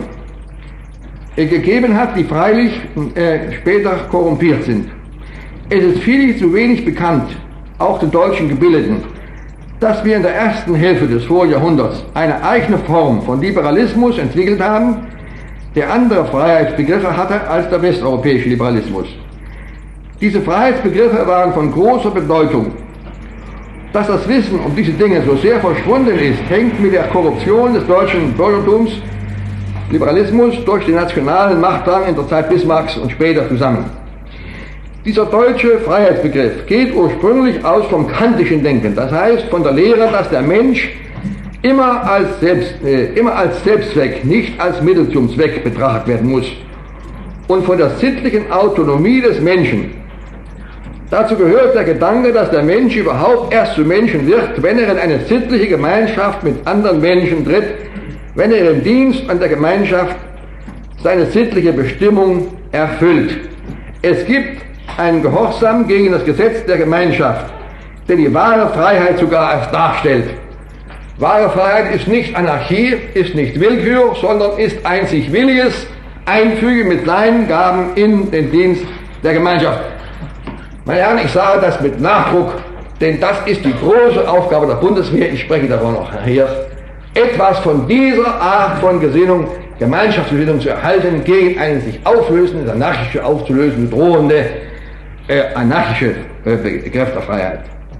gegeben hat, die freilich später korrumpiert sind. Es ist viel zu wenig bekannt, auch den deutschen Gebildeten, dass wir in der ersten Hälfte des Vorjahrhunderts eine eigene Form von Liberalismus entwickelt haben, der andere Freiheitsbegriffe hatte als der westeuropäische Liberalismus. Diese Freiheitsbegriffe waren von großer Bedeutung. Dass das Wissen um diese Dinge so sehr verschwunden ist, hängt mit der Korruption des deutschen Bürgertums, Liberalismus durch den nationalen Machtdrang in der Zeit Bismarcks und später zusammen. Dieser deutsche Freiheitsbegriff geht ursprünglich aus vom kantischen Denken, das heißt von der Lehre, dass der Mensch immer als Selbstzweck, nicht als Mittel zum Zweck betrachtet werden muss, und von der sittlichen Autonomie des Menschen. Dazu gehört der Gedanke, dass der Mensch überhaupt erst zu Menschen wird, wenn er in eine sittliche Gemeinschaft mit anderen Menschen tritt, wenn er im Dienst an der Gemeinschaft seine sittliche Bestimmung erfüllt. Es gibt einen Gehorsam gegen das Gesetz der Gemeinschaft, der die wahre Freiheit sogar erst darstellt. Wahre Freiheit ist nicht Anarchie, ist nicht Willkür, sondern ist einzig williges Einfügen mit kleinen Gaben in den Dienst der Gemeinschaft. Meine Herren, ich sage das mit Nachdruck, denn das ist die große Aufgabe der Bundeswehr, ich spreche darüber noch nachher, etwas von dieser Art von Gesinnung, Gemeinschaftsgesinnung zu erhalten, gegen eine sich auflösende, anarchische, aufzulösen drohende, anarchische Begriff der Freiheit.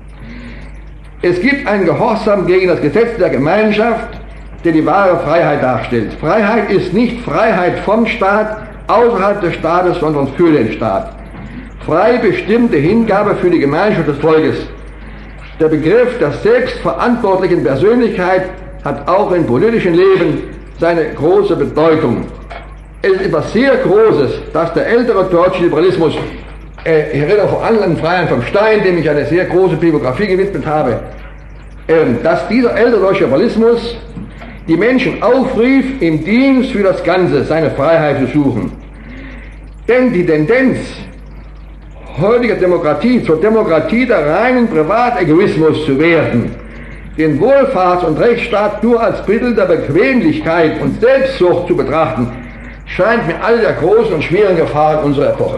Es gibt einen Gehorsam gegen das Gesetz der Gemeinschaft, der die wahre Freiheit darstellt. Freiheit ist nicht Freiheit vom Staat, außerhalb des Staates, sondern für den Staat. Frei bestimmte Hingabe für die Gemeinschaft des Volkes. Der Begriff der selbstverantwortlichen Persönlichkeit hat auch im politischen Leben seine große Bedeutung. Es ist etwas sehr Großes, dass der ältere deutsche Liberalismus, ich rede vor allem an Freiherrn vom Stein, dem ich eine sehr große Biografie gewidmet habe, dass dieser ältere deutsche Liberalismus die Menschen aufrief, im Dienst für das Ganze seine Freiheit zu suchen. Denn die Tendenz heutiger Demokratie zur Demokratie der reinen Privategoismus zu werden, den Wohlfahrts- und Rechtsstaat nur als Mittel der Bequemlichkeit und Selbstsucht zu betrachten, scheint mir all der großen und schweren Gefahren unserer Epoche.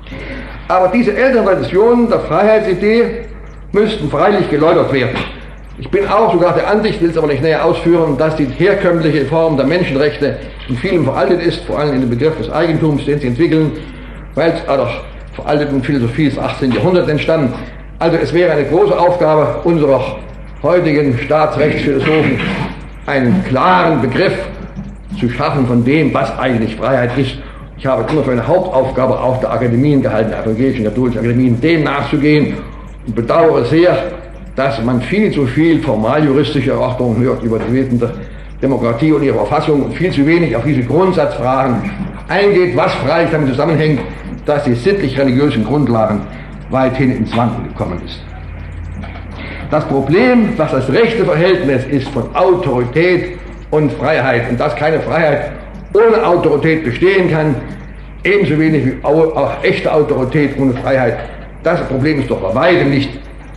Aber diese älteren Traditionen der Freiheitsidee müssten freilich geläutert werden. Ich bin auch sogar der Ansicht, will es aber nicht näher ausführen, dass die herkömmliche Form der Menschenrechte in vielem veraltet ist, vor allem in dem Begriff des Eigentums, den sie entwickeln, weil es aus veralteten Philosophie des 18. Jahrhunderts entstanden. Also es wäre eine große Aufgabe unserer heutigen Staatsrechtsphilosophen, einen klaren Begriff zu schaffen von dem, was eigentlich Freiheit ist. Ich habe es immer für eine Hauptaufgabe auch der Akademien gehalten, der evangelischen, katholischen Akademien, dem nachzugehen und bedauere sehr, dass man viel zu viel formaljuristische Erörterungen hört über die Wesen der Demokratie und ihre Verfassung und viel zu wenig auf diese Grundsatzfragen eingeht, was freilich damit zusammenhängt, dass die sittlich-religiösen Grundlagen weithin ins Wanken gekommen ist. Das Problem, was das rechte Verhältnis ist von Autorität und Freiheit und dass keine Freiheit ohne Autorität bestehen kann, ebenso wenig wie auch echte Autorität ohne Freiheit, das Problem ist doch bei weitem nicht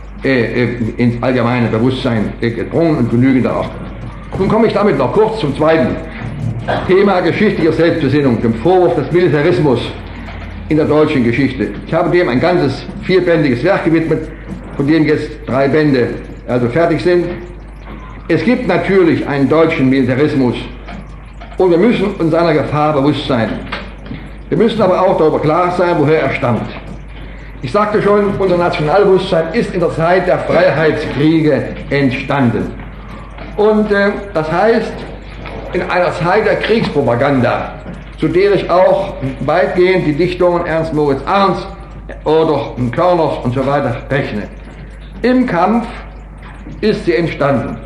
ins allgemeine Bewusstsein gedrungen und genügend auch. Nun komme ich damit noch kurz zum zweiten Thema geschichtlicher Selbstbesinnung, dem Vorwurf des Militarismus in der deutschen Geschichte. Ich habe dem ein ganzes 4-bändiges Werk gewidmet, von dem jetzt 3 Bände also fertig sind. Es gibt natürlich einen deutschen Militarismus und wir müssen uns seiner Gefahr bewusst sein. Wir müssen aber auch darüber klar sein, woher er stammt. Ich sagte schon, unser Nationalbewusstsein ist in der Zeit der Freiheitskriege entstanden. Und das heißt, in einer Zeit der Kriegspropaganda, zu der ich auch weitgehend die Dichtungen Ernst Moritz Arndts oder Körners und so weiter rechne. Im Kampf ist sie entstanden.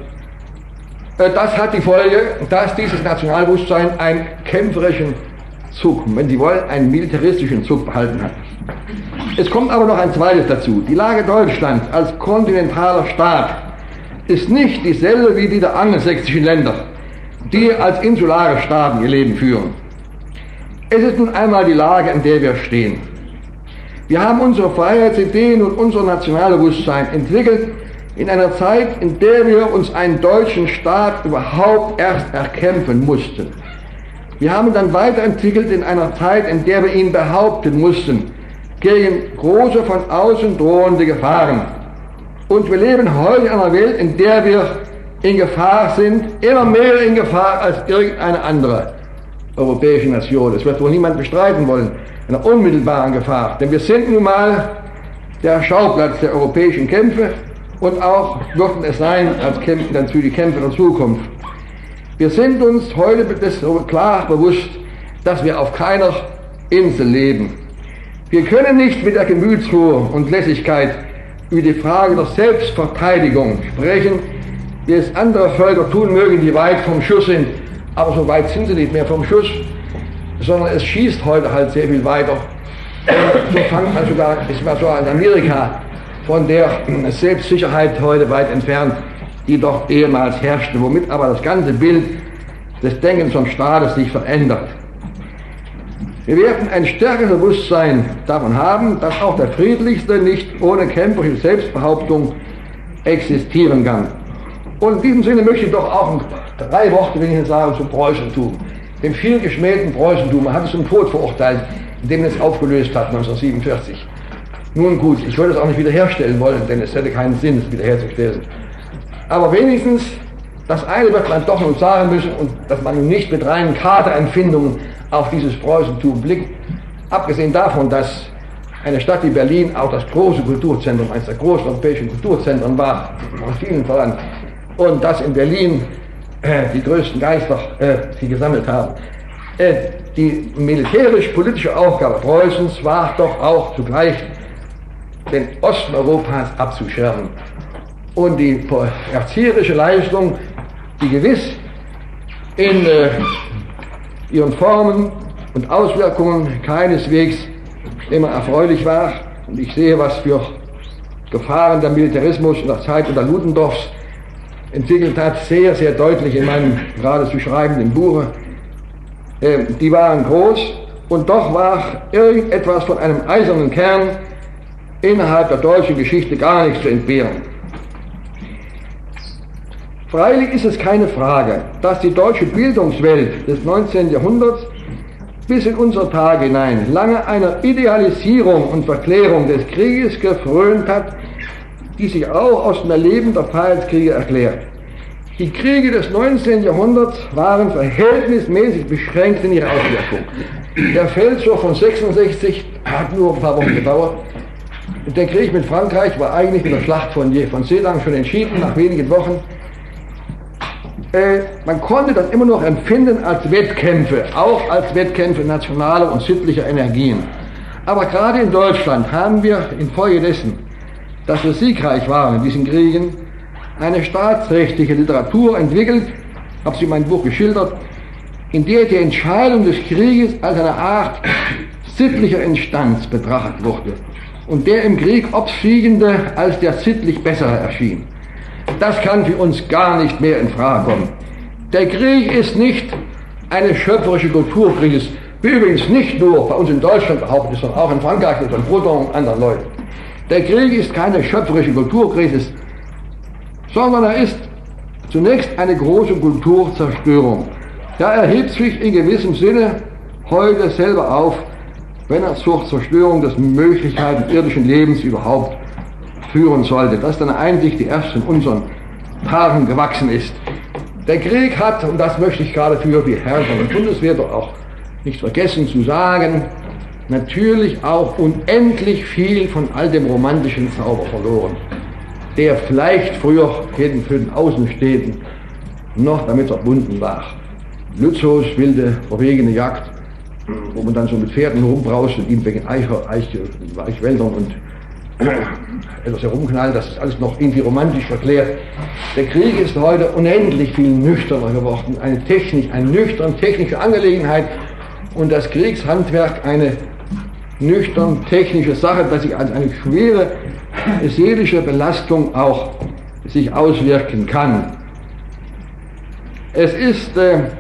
Das hat die Folge, dass dieses Nationalbewusstsein einen kämpferischen Zug, wenn Sie wollen, einen militaristischen Zug behalten hat. Es kommt aber noch ein zweites dazu. Die Lage Deutschlands als kontinentaler Staat ist nicht dieselbe wie die der angelsächsischen Länder, die als insulare Staaten ihr Leben führen. Es ist nun einmal die Lage, in der wir stehen. Wir haben unsere Freiheitsideen und unser Nationalbewusstsein entwickelt in einer Zeit, in der wir uns einen deutschen Staat überhaupt erst erkämpfen mussten. Wir haben dann weiterentwickelt in einer Zeit, in der wir ihn behaupten mussten, gegen große von außen drohende Gefahren. Und wir leben heute in einer Welt, in der wir in Gefahr sind, immer mehr in Gefahr als irgendeine andere europäische Nation. Das wird wohl niemand bestreiten wollen, einer unmittelbaren Gefahr. Denn wir sind nun mal der Schauplatz der europäischen Kämpfe und auch würden es sein, als Kämpfe dann für die Kämpfe der Zukunft. Wir sind uns heute klar bewusst, dass wir auf keiner Insel leben. Wir können nicht mit der Gemütsruhe und Lässigkeit über die Frage der Selbstverteidigung sprechen, wie es andere Völker tun mögen, die weit vom Schuss sind. Aber so weit sind sie nicht mehr vom Schuss, sondern es schießt heute halt sehr viel weiter. So fängt man sogar, ist man so in Amerika, von der Selbstsicherheit heute weit entfernt, die doch ehemals herrschte, womit aber das ganze Bild des Denkens vom Staates sich verändert. Wir werden ein stärkeres Bewusstsein davon haben, dass auch der Friedlichste nicht ohne kämpferische Selbstbehauptung existieren kann. Und in diesem Sinne möchte ich doch auch 3 Worte wenigstens sagen zum Preußentum. Dem viel geschmähten Preußentum. Man hat es zum Tod verurteilt, indem es aufgelöst hat 1947. Nun gut, ich würde es auch nicht wiederherstellen wollen, denn es hätte keinen Sinn, es wiederherzustellen. Aber wenigstens, das eine wird man doch noch sagen müssen, und dass man nicht mit reinen Katerempfindungen auf dieses Preußentum blickt, abgesehen davon, dass eine Stadt wie Berlin auch das große Kulturzentrum, eines der großen europäischen Kulturzentren war, von vielen voran, und dass in Berlin die größten Geister sie gesammelt haben. Die militärisch-politische Aufgabe Preußens war doch auch zugleich, den Osten Europas abzuschirmen. Und die erzieherische Leistung, die gewiss in ihren Formen und Auswirkungen keineswegs immer erfreulich war. Und ich sehe, was für Gefahren der Militarismus in der Zeit unter Ludendorffs entwickelt hat, sehr, sehr deutlich in meinem gerade zu schreibenden Buche. Die waren groß und doch war irgendetwas von einem eisernen Kern innerhalb der deutschen Geschichte gar nichts zu entbehren. Freilich ist es keine Frage, dass die deutsche Bildungswelt des 19. Jahrhunderts bis in unsere Tage hinein lange einer Idealisierung und Verklärung des Krieges gefrönt hat, die sich auch aus dem Erleben der Freiheitskriege erklärt. Die Kriege des 19. Jahrhunderts waren verhältnismäßig beschränkt in ihrer Auswirkung. Der Feldzug von 66 hat nur ein paar Wochen gedauert. Der Krieg mit Frankreich war eigentlich mit der Schlacht von Sedan schon entschieden, nach wenigen Wochen. Man konnte das immer noch empfinden als Wettkämpfe, auch als Wettkämpfe nationaler und sittlicher Energien. Aber gerade in Deutschland haben wir infolgedessen, dass wir siegreich waren in diesen Kriegen, eine staatsrechtliche Literatur entwickelt, habe sie in meinem Buch geschildert, in der die Entscheidung des Krieges als eine Art sittlicher Instanz betrachtet wurde und der im Krieg Obsiegende als der sittlich Bessere erschien. Das kann für uns gar nicht mehr in Frage kommen. Der Krieg ist nicht eine schöpferische Kulturkrise, wie übrigens nicht nur bei uns in Deutschland behauptet ist, sondern auch in Frankreich und in Breton und anderen Leuten. Der Krieg ist keine schöpferische Kulturkrise, sondern er ist zunächst eine große Kulturzerstörung. Ja, er hebt sich in gewissem Sinne heute selber auf, wenn er zur Zerstörung des Möglichkeiten irdischen Lebens überhaupt führen sollte. Das ist eine Einsicht, die erst in unseren Tagen gewachsen ist. Der Krieg hat, und das möchte ich gerade für die Herren von der Bundeswehr doch auch nicht vergessen zu sagen, natürlich auch unendlich viel von all dem romantischen Zauber verloren, der vielleicht früher für den Außenstehenden noch damit verbunden war. Lützow's wilde, verwegene Jagd, wo man dann so mit Pferden rumbraust und ihm wegen Eichwäldern und etwas herumknallt, das ist alles noch irgendwie romantisch verklärt. Der Krieg ist heute unendlich viel nüchterner geworden, eine nüchtern technische Angelegenheit und das Kriegshandwerk eine nüchtern technische Sache, dass sich als eine schwere seelische Belastung auch sich auswirken kann. Es ist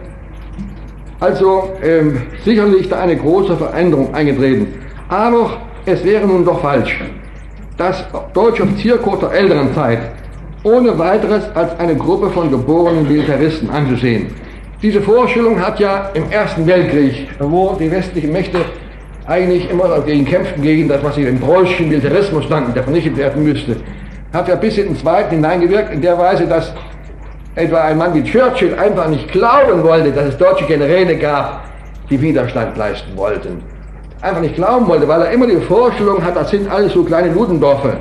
sicherlich da eine große Veränderung eingetreten, aber es wäre nun doch falsch, das deutsche Offizierkorps der älteren Zeit ohne weiteres als eine Gruppe von geborenen Militaristen anzusehen. Diese Vorstellung hat ja im Ersten Weltkrieg, wo die westlichen Mächte eigentlich immer dagegen kämpften, gegen das, was sie im preußischen Militarismus nannten, der vernichtet werden müsste, hat ja bis in den Zweiten hineingewirkt, in der Weise, dass etwa ein Mann wie Churchill einfach nicht glauben wollte, dass es deutsche Generäle gab, die Widerstand leisten wollten. Einfach nicht glauben wollte, weil er immer die Vorstellung hat, das sind alles so kleine Ludendorfe.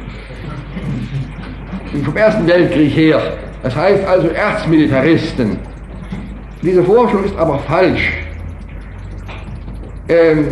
Vom Ersten Weltkrieg her. Das heißt also Erzmilitaristen. Diese Vorstellung ist aber falsch. Der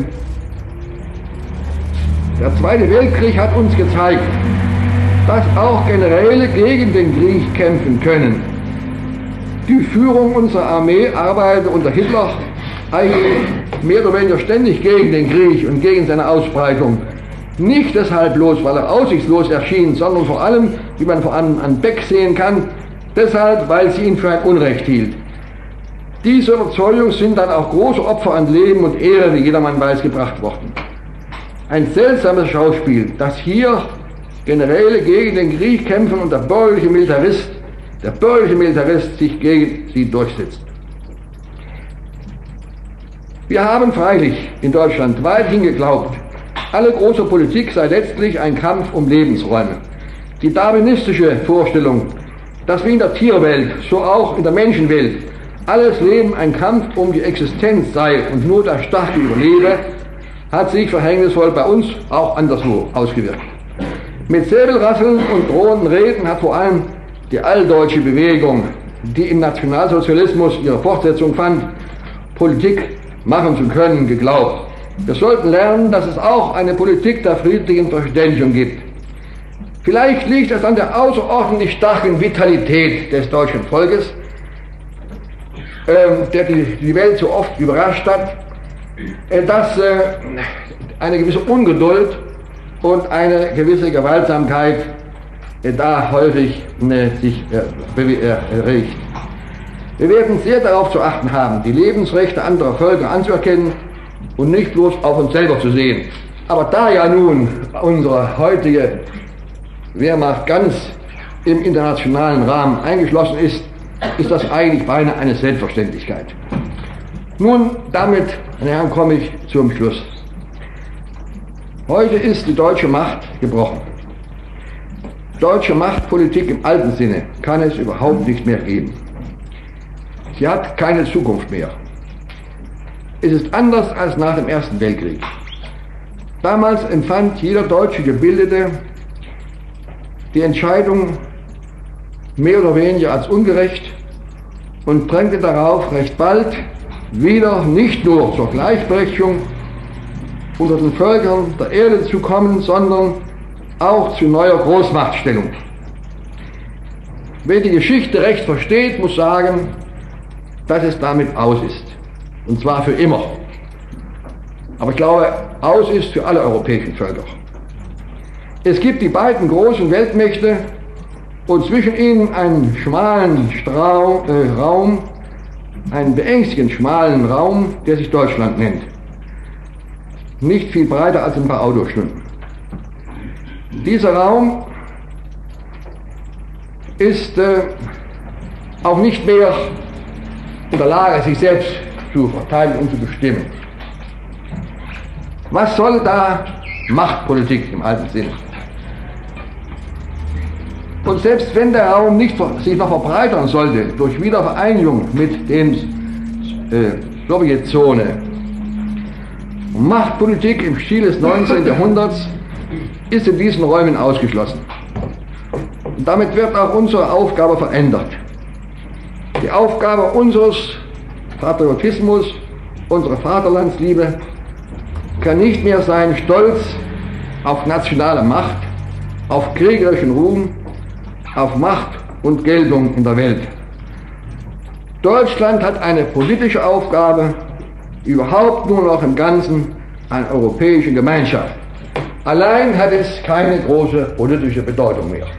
Zweite Weltkrieg hat uns gezeigt, dass auch Generäle gegen den Krieg kämpfen können. Die Führung unserer Armee arbeitete unter Hitler eigentlich mehr oder weniger ständig gegen den Krieg und gegen seine Ausbreitung. Nicht deshalb bloß, weil er aussichtslos erschien, sondern vor allem, wie man vor allem an Beck sehen kann, deshalb, weil sie ihn für ein Unrecht hielt. Diese Überzeugung sind dann auch große Opfer an Leben und Ehre, wie jedermann weiß, gebracht worden. Ein seltsames Schauspiel, dass hier Generäle gegen den Krieg kämpfen und der bürgerliche Militarist sich gegen sie durchsetzt. Wir haben freilich in Deutschland weithin geglaubt, alle große Politik sei letztlich ein Kampf um Lebensräume. Die darwinistische Vorstellung, dass wie in der Tierwelt, so auch in der Menschenwelt, alles Leben ein Kampf um die Existenz sei und nur der Starke überlebe, hat sich verhängnisvoll bei uns auch anderswo ausgewirkt. Mit Säbelrasseln und drohenden Reden hat vor allem die alldeutsche Bewegung, die im Nationalsozialismus ihre Fortsetzung fand, Politik machen zu können, geglaubt. Wir sollten lernen, dass es auch eine Politik der friedlichen Verständigung gibt. Vielleicht liegt es an der außerordentlich starken Vitalität des deutschen Volkes, der die Welt so oft überrascht hat, dass eine gewisse Ungeduld und eine gewisse Gewaltsamkeit da häufig sich regt. Wir werden sehr darauf zu achten haben, die Lebensrechte anderer Völker anzuerkennen und nicht bloß auf uns selber zu sehen. Aber da ja nun unsere heutige Wehrmacht ganz im internationalen Rahmen eingeschlossen ist, ist das eigentlich beinahe eine Selbstverständlichkeit. Nun, damit, meine Herren, komme ich zum Schluss. Heute ist die deutsche Macht gebrochen. deutsche Machtpolitik im alten Sinne kann es überhaupt nicht mehr geben. Sie hat keine Zukunft mehr. Es ist anders als nach dem Ersten Weltkrieg. Damals empfand jeder deutsche Gebildete die Entscheidung mehr oder weniger als ungerecht und drängte darauf, recht bald wieder nicht nur zur Gleichberechtigung unter den Völkern der Erde zu kommen, sondern auch zu neuer Großmachtstellung. Wer die Geschichte recht versteht, muss sagen, dass es damit aus ist. Und zwar für immer. Aber ich glaube, aus ist für alle europäischen Völker. Es gibt die beiden großen Weltmächte und zwischen ihnen einen schmalen Raum, einen beängstigend schmalen Raum, der sich Deutschland nennt. Nicht viel breiter als ein paar Autostunden. Dieser Raum ist auch nicht mehr in der Lage, sich selbst zu verteidigen und zu bestimmen. Was soll da Machtpolitik im alten Sinne? Und selbst wenn der Raum nicht sich noch verbreitern sollte durch Wiedervereinigung mit den Sowjetzone, Machtpolitik im Stil des 19. Jahrhunderts ist in diesen Räumen ausgeschlossen. Und damit wird auch unsere Aufgabe verändert. Die Aufgabe unseres Patriotismus, unserer Vaterlandsliebe kann nicht mehr sein Stolz auf nationale Macht, auf kriegerischen Ruhm, auf Macht und Geltung in der Welt. Deutschland hat eine politische Aufgabe, überhaupt nur noch im Ganzen eine europäische Gemeinschaft. Allein hat es keine große politische Bedeutung mehr.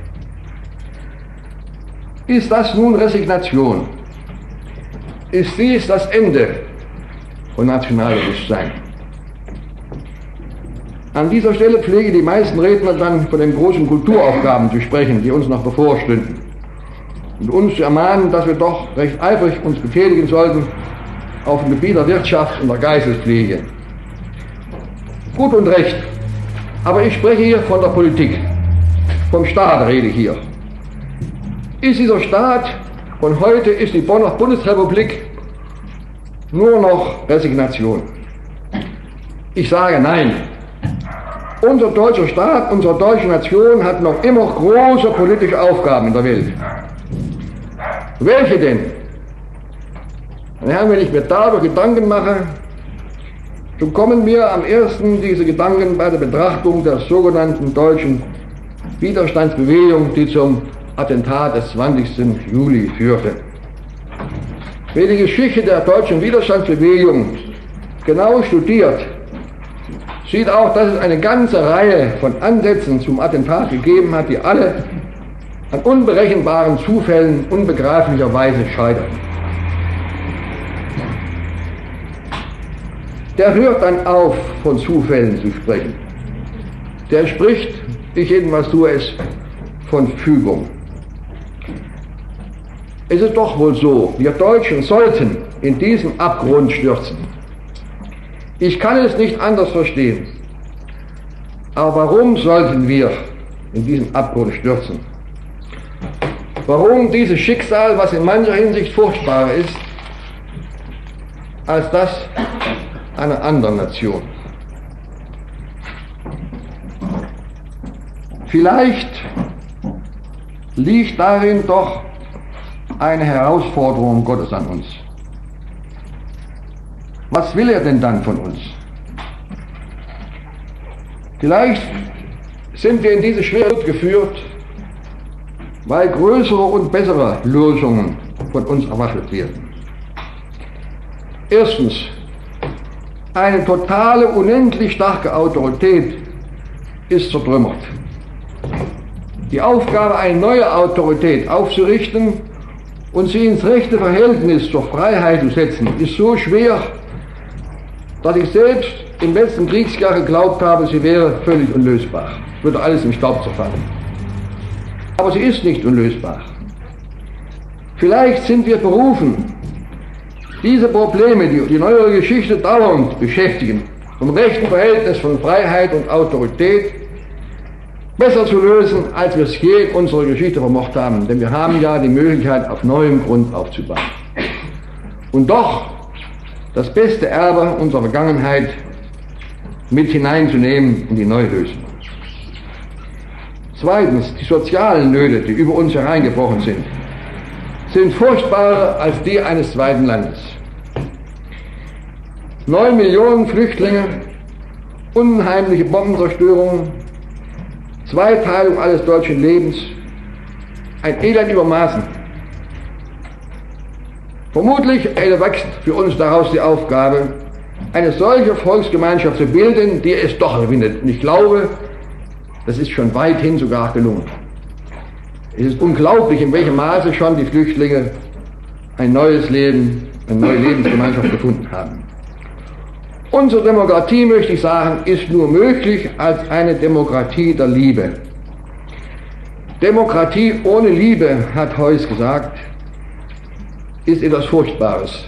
Ist das nun Resignation? Ist dies das Ende von Nationalbewusstsein? An dieser Stelle pflegen die meisten Redner dann von den großen Kulturaufgaben zu sprechen, die uns noch bevorstünden. Und uns zu ermahnen, dass wir doch recht eifrig uns betätigen sollten auf dem Gebiet der Wirtschaft und der Geistespflege. Gut und recht. Aber ich spreche hier von der Politik. Vom Staat rede ich hier. Ist dieser Staat von heute, ist die Bonner Bundesrepublik nur noch Resignation? Ich sage nein. Unser deutscher Staat, unsere deutsche Nation hat noch immer große politische Aufgaben in der Welt. Welche denn? Meine Herren, wenn ich mir darüber Gedanken mache, so kommen mir am ersten diese Gedanken bei der Betrachtung der sogenannten deutschen Widerstandsbewegung, die zum Attentat des 20. Juli führte. Wer die Geschichte der deutschen Widerstandsbewegung genau studiert, sieht auch, dass es eine ganze Reihe von Ansätzen zum Attentat gegeben hat, die alle an unberechenbaren Zufällen unbegreiflicherweise scheitern. Der hört dann auf, von Zufällen zu sprechen. Der spricht, ich jedenfalls tue es, von Fügung. Es ist doch wohl so, wir Deutschen sollten in diesen Abgrund stürzen. Ich kann es nicht anders verstehen. Aber warum sollten wir in diesen Abgrund stürzen? Warum dieses Schicksal, was in mancher Hinsicht furchtbarer ist, als das einer anderen Nation? Vielleicht liegt darin doch eine Herausforderung Gottes an uns. Was will er denn dann von uns? Vielleicht sind wir in diese Schwere geführt, weil größere und bessere Lösungen von uns erwartet werden. Erstens, eine totale, unendlich starke Autorität ist zertrümmert. Die Aufgabe, eine neue Autorität aufzurichten und sie ins rechte Verhältnis zur Freiheit zu setzen, ist so schwer, dass ich selbst im letzten Kriegsjahr geglaubt habe, sie wäre völlig unlösbar. Es würde alles im Staub zerfallen. Aber sie ist nicht unlösbar. Vielleicht sind wir berufen, diese Probleme, die die neuere Geschichte dauernd beschäftigen, vom rechten Verhältnis von Freiheit und Autorität, besser zu lösen, als wir es je in unserer Geschichte vermocht haben. Denn wir haben ja die Möglichkeit, auf neuem Grund aufzubauen. Und doch das beste Erbe unserer Vergangenheit mit hineinzunehmen in die neue Lösung. Zweitens, die sozialen Nöte, die über uns hereingebrochen sind furchtbarer als die eines zweiten Landes. 9 Millionen Flüchtlinge, unheimliche Bombenzerstörungen, Zweiteilung alles deutschen Lebens, ein Elend über Maßen. Vermutlich erwächst für uns daraus die Aufgabe, eine solche Volksgemeinschaft zu bilden, die es doch überwindet. Und ich glaube, das ist schon weithin sogar gelungen. Es ist unglaublich, in welchem Maße schon die Flüchtlinge ein neues Leben, eine neue Lebensgemeinschaft gefunden haben. Unsere Demokratie, möchte ich sagen, ist nur möglich als eine Demokratie der Liebe. Demokratie ohne Liebe, hat Heuss gesagt, ist etwas Furchtbares.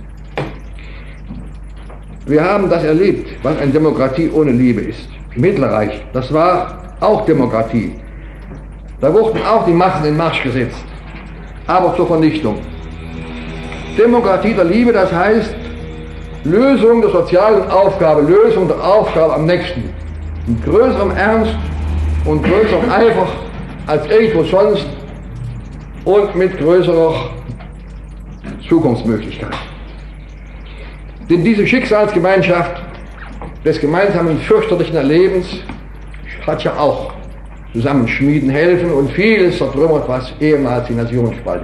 Wir haben das erlebt, was eine Demokratie ohne Liebe ist. Im Hitlerreich, das war auch Demokratie. Da wurden auch die Massen in Marsch gesetzt, aber zur Vernichtung. Demokratie der Liebe, das heißt Lösung der sozialen Aufgabe, Lösung der Aufgabe am nächsten. Mit größerem Ernst und größerem Eifer als irgendwo sonst und mit größerer Zukunftsmöglichkeit. Denn diese Schicksalsgemeinschaft des gemeinsamen fürchterlichen Erlebens hat ja auch zusammenschmieden helfen und vieles zertrümmert, was ehemals die Nation spaltet.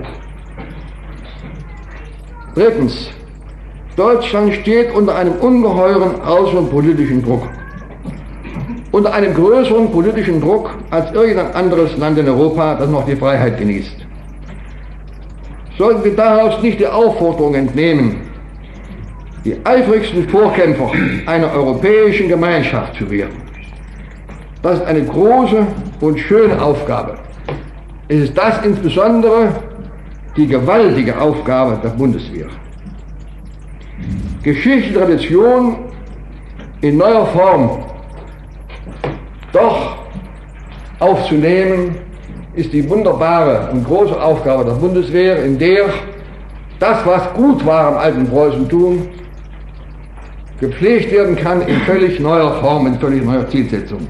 Drittens, Deutschland steht unter einem ungeheuren außenpolitischen Druck. Unter einem größeren politischen Druck als irgendein anderes Land in Europa, das noch die Freiheit genießt. Sollten wir daraus nicht die Aufforderung entnehmen, die eifrigsten Vorkämpfer einer europäischen Gemeinschaft zu werden? Das ist eine große und schöne Aufgabe. Es ist das insbesondere die gewaltige Aufgabe der Bundeswehr. Geschichte, Tradition in neuer Form doch aufzunehmen, ist die wunderbare und große Aufgabe der Bundeswehr, in der das, was gut war am alten Preußentum, gepflegt werden kann in völlig neuer Form, in völlig neuer Zielsetzung.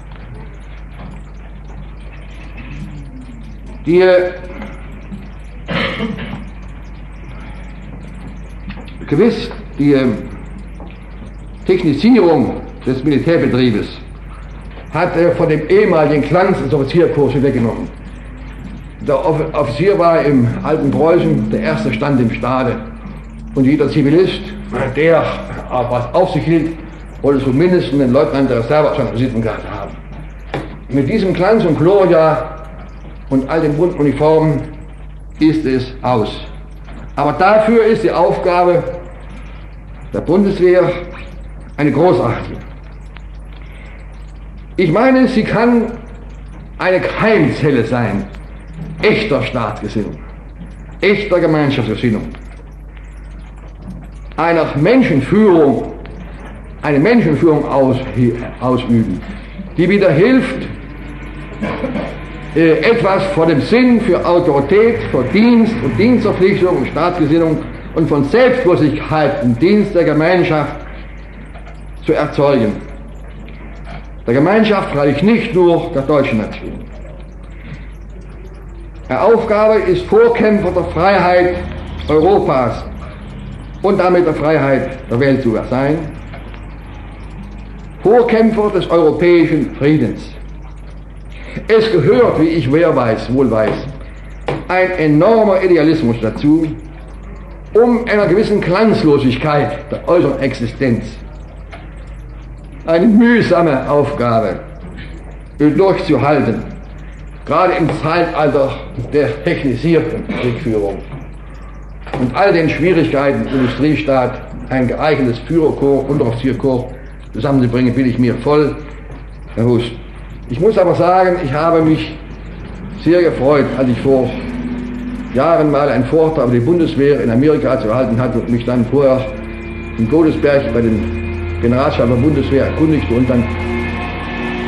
Gewiss, die Technisierung des Militärbetriebes hat von dem ehemaligen Glanz des Offizierkorps weggenommen. Der Offizier war im alten Preußen der erste Stand im Staate. Und jeder Zivilist, der was auf sich hielt, wollte zumindest einen Leutnant der Reserve auf seiner Visitenkarte haben. Mit diesem Glanz und Gloria und all den bunten Uniformen ist es aus. Aber dafür ist die Aufgabe der Bundeswehr eine großartige. Ich meine, sie kann eine Keimzelle sein echter Staatsgesinnung, echter Gemeinschaftsgesinnung, einer Menschenführung, eine Menschenführung ausüben, die wieder hilft, etwas von dem Sinn für Autorität, für Dienst und Dienstverpflichtung und Staatsgesinnung und von Selbstlosigkeit im Dienst der Gemeinschaft zu erzeugen. Der Gemeinschaft freilich nicht nur der deutschen Nation. Die Aufgabe ist, Vorkämpfer der Freiheit Europas und damit der Freiheit der Welt zu sein, Vorkämpfer des europäischen Friedens. Es gehört, wie ich wohl weiß, ein enormer Idealismus dazu, um einer gewissen Glanzlosigkeit der äußeren Existenz eine mühsame Aufgabe durchzuhalten, gerade im Zeitalter der technisierten Kriegführung und all den Schwierigkeiten im Industriestaat ein geeignetes Führerkorps und Offizierkorps zusammenzubringen, bin ich mir voll bewusst. Ich muss aber sagen, ich habe mich sehr gefreut, als ich vor Jahren mal einen Vortrag über die Bundeswehr in Amerika zu halten hatte und mich dann vorher in Godesberg bei dem Generalstab der Bundeswehr erkundigte und dann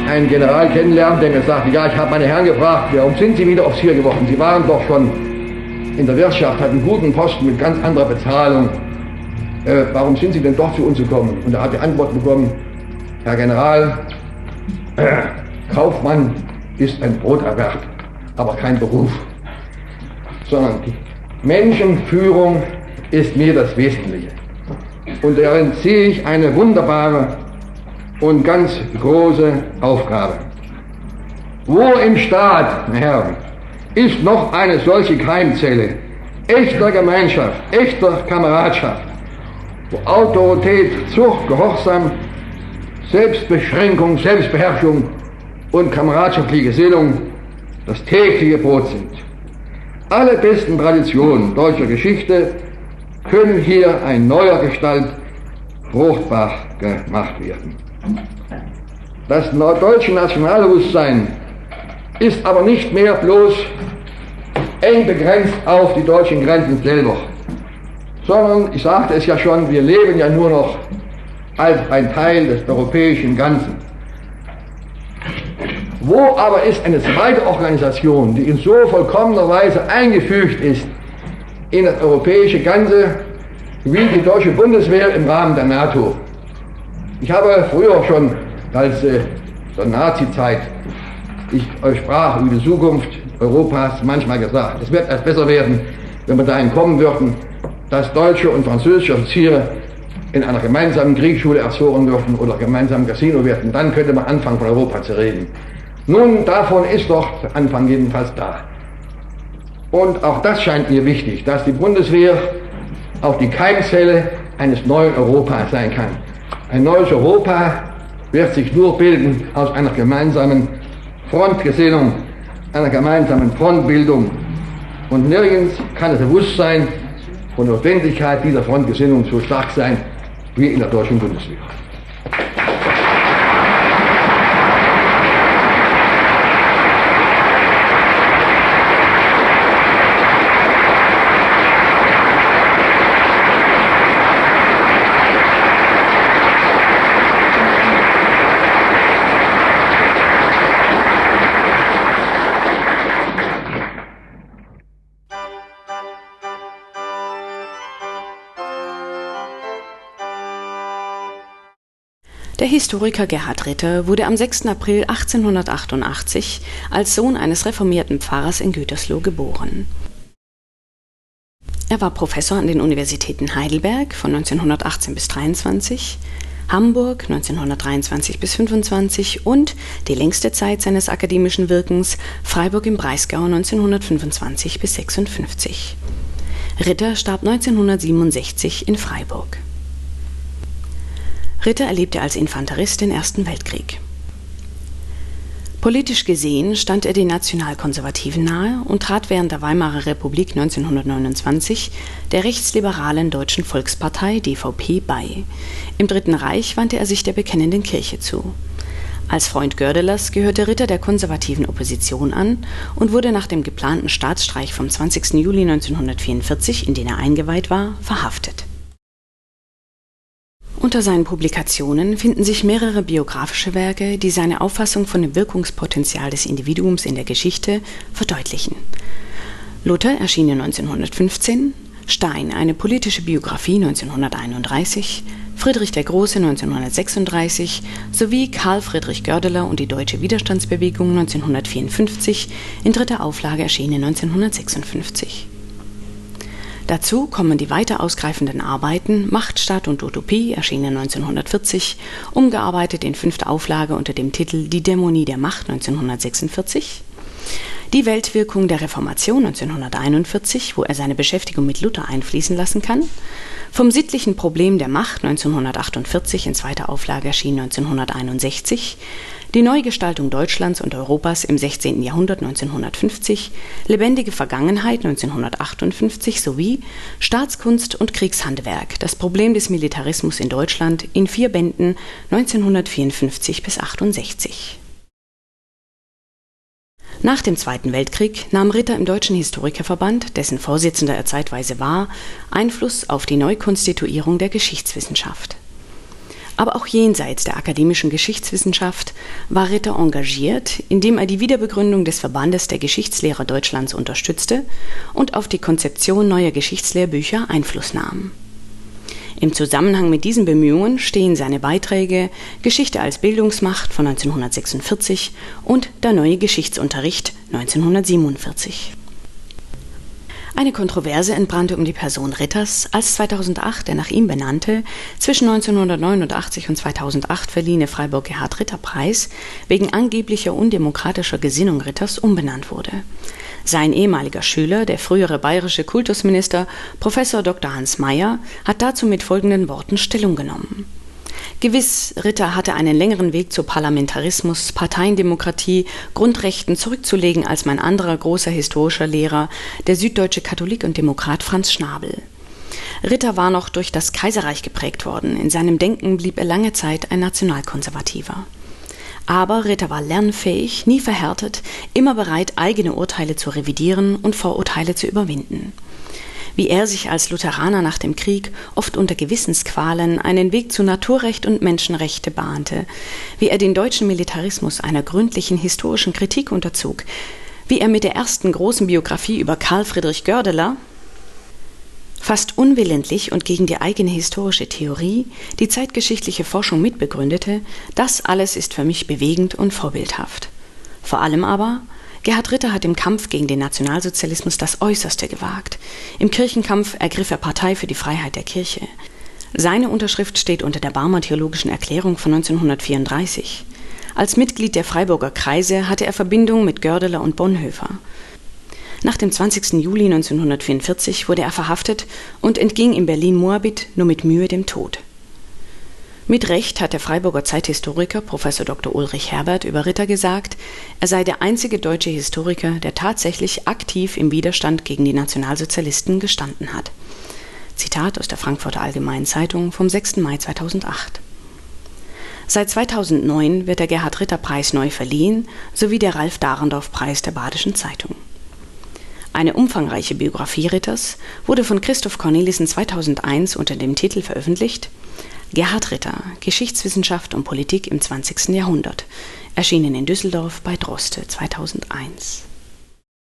einen General kennenlernen, der mir sagte, ja, ich habe meine Herren gefragt, warum sind Sie wieder Offizier geworden? Sie waren doch schon in der Wirtschaft, hatten einen guten Posten mit ganz anderer Bezahlung. Warum sind Sie denn doch zu uns gekommen? Und er hat die Antwort bekommen, Herr General, Kaufmann ist ein Broterwerb, aber kein Beruf, sondern die Menschenführung ist mir das Wesentliche. Und darin sehe ich eine wunderbare und ganz große Aufgabe. Wo im Staat, meine Herren, ist noch eine solche Keimzelle echter Gemeinschaft, echter Kameradschaft, wo Autorität, Zucht, Gehorsam, Selbstbeschränkung, Selbstbeherrschung und kameradschaftliche Gesinnung das tägliche Brot sind. Alle besten Traditionen deutscher Geschichte können hier in neuer Gestalt fruchtbar gemacht werden. Das deutsche Nationalbewusstsein ist aber nicht mehr bloß eng begrenzt auf die deutschen Grenzen selber, sondern, ich sagte es ja schon, wir leben ja nur noch als ein Teil des europäischen Ganzen. Wo aber ist eine zweite Organisation, die in so vollkommener Weise eingefügt ist in das europäische Ganze, wie die deutsche Bundeswehr im Rahmen der NATO? Ich habe früher schon, als zur Nazi-Zeit, ich sprach über die Zukunft Europas, manchmal gesagt, es wird erst besser werden, wenn wir dahin kommen würden, dass deutsche und französische Offiziere in einer gemeinsamen Kriegsschule erzogen würden oder gemeinsamen Casino werden. Dann könnte man anfangen, von Europa zu reden. Nun, davon ist doch der Anfang jedenfalls da. Und auch das scheint mir wichtig, dass die Bundeswehr auch die Keimzelle eines neuen Europas sein kann. Ein neues Europa wird sich nur bilden aus einer gemeinsamen Frontgesinnung, einer gemeinsamen Frontbildung. Und nirgends kann das Bewusstsein von der Notwendigkeit dieser Frontgesinnung so stark sein wie in der deutschen Bundeswehr.
Der Historiker Gerhard Ritter wurde am 6. April 1888 als Sohn eines reformierten Pfarrers in Gütersloh geboren. Er war Professor an den Universitäten Heidelberg von 1918 bis 1923, Hamburg 1923 bis 1925 und die längste Zeit seines akademischen Wirkens Freiburg im Breisgau 1925 bis 1956. Ritter starb 1967 in Freiburg. Ritter erlebte als Infanterist den Ersten Weltkrieg. Politisch gesehen stand er den Nationalkonservativen nahe und trat während der Weimarer Republik 1929 der rechtsliberalen Deutschen Volkspartei DVP bei. Im Dritten Reich wandte er sich der bekennenden Kirche zu. Als Freund Goerdelers gehörte Ritter der konservativen Opposition an und wurde nach dem geplanten Staatsstreich vom 20. Juli 1944, in den er eingeweiht war, verhaftet. Unter seinen Publikationen finden sich mehrere biografische Werke, die seine Auffassung von dem Wirkungspotenzial des Individuums in der Geschichte verdeutlichen. Luther erschien 1915, Stein, eine politische Biografie 1931, Friedrich der Große 1936 sowie Karl Friedrich Goerdeler und die deutsche Widerstandsbewegung 1954, in dritter Auflage erschienen 1956. Dazu kommen die weiter ausgreifenden Arbeiten Macht, Staat und Utopie, erschienen 1940, umgearbeitet in 5. Auflage unter dem Titel Die Dämonie der Macht 1946, Die Weltwirkung der Reformation 1941, wo er seine Beschäftigung mit Luther einfließen lassen kann, Vom sittlichen Problem der Macht 1948, in 2. Auflage erschienen 1961, Die Neugestaltung Deutschlands und Europas im 16. Jahrhundert 1950, Lebendige Vergangenheit 1958 sowie Staatskunst und Kriegshandwerk, das Problem des Militarismus in Deutschland in 4 Bänden 1954 bis 68. Nach dem Zweiten Weltkrieg nahm Ritter im Deutschen Historikerverband, dessen Vorsitzender er zeitweise war, Einfluss auf die Neukonstituierung der Geschichtswissenschaft. Aber auch jenseits der akademischen Geschichtswissenschaft war Ritter engagiert, indem er die Wiederbegründung des Verbandes der Geschichtslehrer Deutschlands unterstützte und auf die Konzeption neuer Geschichtslehrbücher Einfluss nahm. Im Zusammenhang mit diesen Bemühungen stehen seine Beiträge Geschichte als Bildungsmacht von 1946 und Der neue Geschichtsunterricht 1947. Eine Kontroverse entbrannte um die Person Ritters, als 2008 der nach ihm benannte, zwischen 1989 und 2008 verliehene Freiburg-Gerhard-Ritter-Preis wegen angeblicher undemokratischer Gesinnung Ritters umbenannt wurde. Sein ehemaliger Schüler, der frühere bayerische Kultusminister Prof. Dr. Hans Mayer, hat dazu mit folgenden Worten Stellung genommen. Gewiss, Ritter hatte einen längeren Weg zu Parlamentarismus, Parteiendemokratie, Grundrechten zurückzulegen als mein anderer großer historischer Lehrer, der süddeutsche Katholik und Demokrat Franz Schnabel. Ritter war noch durch das Kaiserreich geprägt worden, in seinem Denken blieb er lange Zeit ein Nationalkonservativer. Aber Ritter war lernfähig, nie verhärtet, immer bereit, eigene Urteile zu revidieren und Vorurteile zu überwinden. Wie er sich als Lutheraner nach dem Krieg oft unter Gewissensqualen einen Weg zu Naturrecht und Menschenrechte bahnte, wie er den deutschen Militarismus einer gründlichen historischen Kritik unterzog, wie er mit der ersten großen Biografie über Karl Friedrich Goerdeler fast unwillentlich und gegen die eigene historische Theorie die zeitgeschichtliche Forschung mitbegründete, das alles ist für mich bewegend und vorbildhaft. Vor allem aber, Gerhard Ritter hat im Kampf gegen den Nationalsozialismus das Äußerste gewagt. Im Kirchenkampf ergriff er Partei für die Freiheit der Kirche. Seine Unterschrift steht unter der Barmer Theologischen Erklärung von 1934. Als Mitglied der Freiburger Kreise hatte er Verbindung mit Goerdeler und Bonhoeffer. Nach dem 20. Juli 1944 wurde er verhaftet und entging in Berlin-Moabit nur mit Mühe dem Tod. Mit Recht hat der Freiburger Zeithistoriker Prof. Dr. Ulrich Herbert über Ritter gesagt, er sei der einzige deutsche Historiker, der tatsächlich aktiv im Widerstand gegen die Nationalsozialisten gestanden hat. Zitat aus der Frankfurter Allgemeinen Zeitung vom 6. Mai 2008. Seit 2009 wird der Gerhard-Ritter-Preis neu verliehen, sowie der Ralf-Dahrendorf-Preis der Badischen Zeitung. Eine umfangreiche Biografie Ritters wurde von Christoph Cornelissen 2001 unter dem Titel veröffentlicht Gerhard Ritter, Geschichtswissenschaft und Politik im 20. Jahrhundert, erschienen in Düsseldorf bei Droste 2001.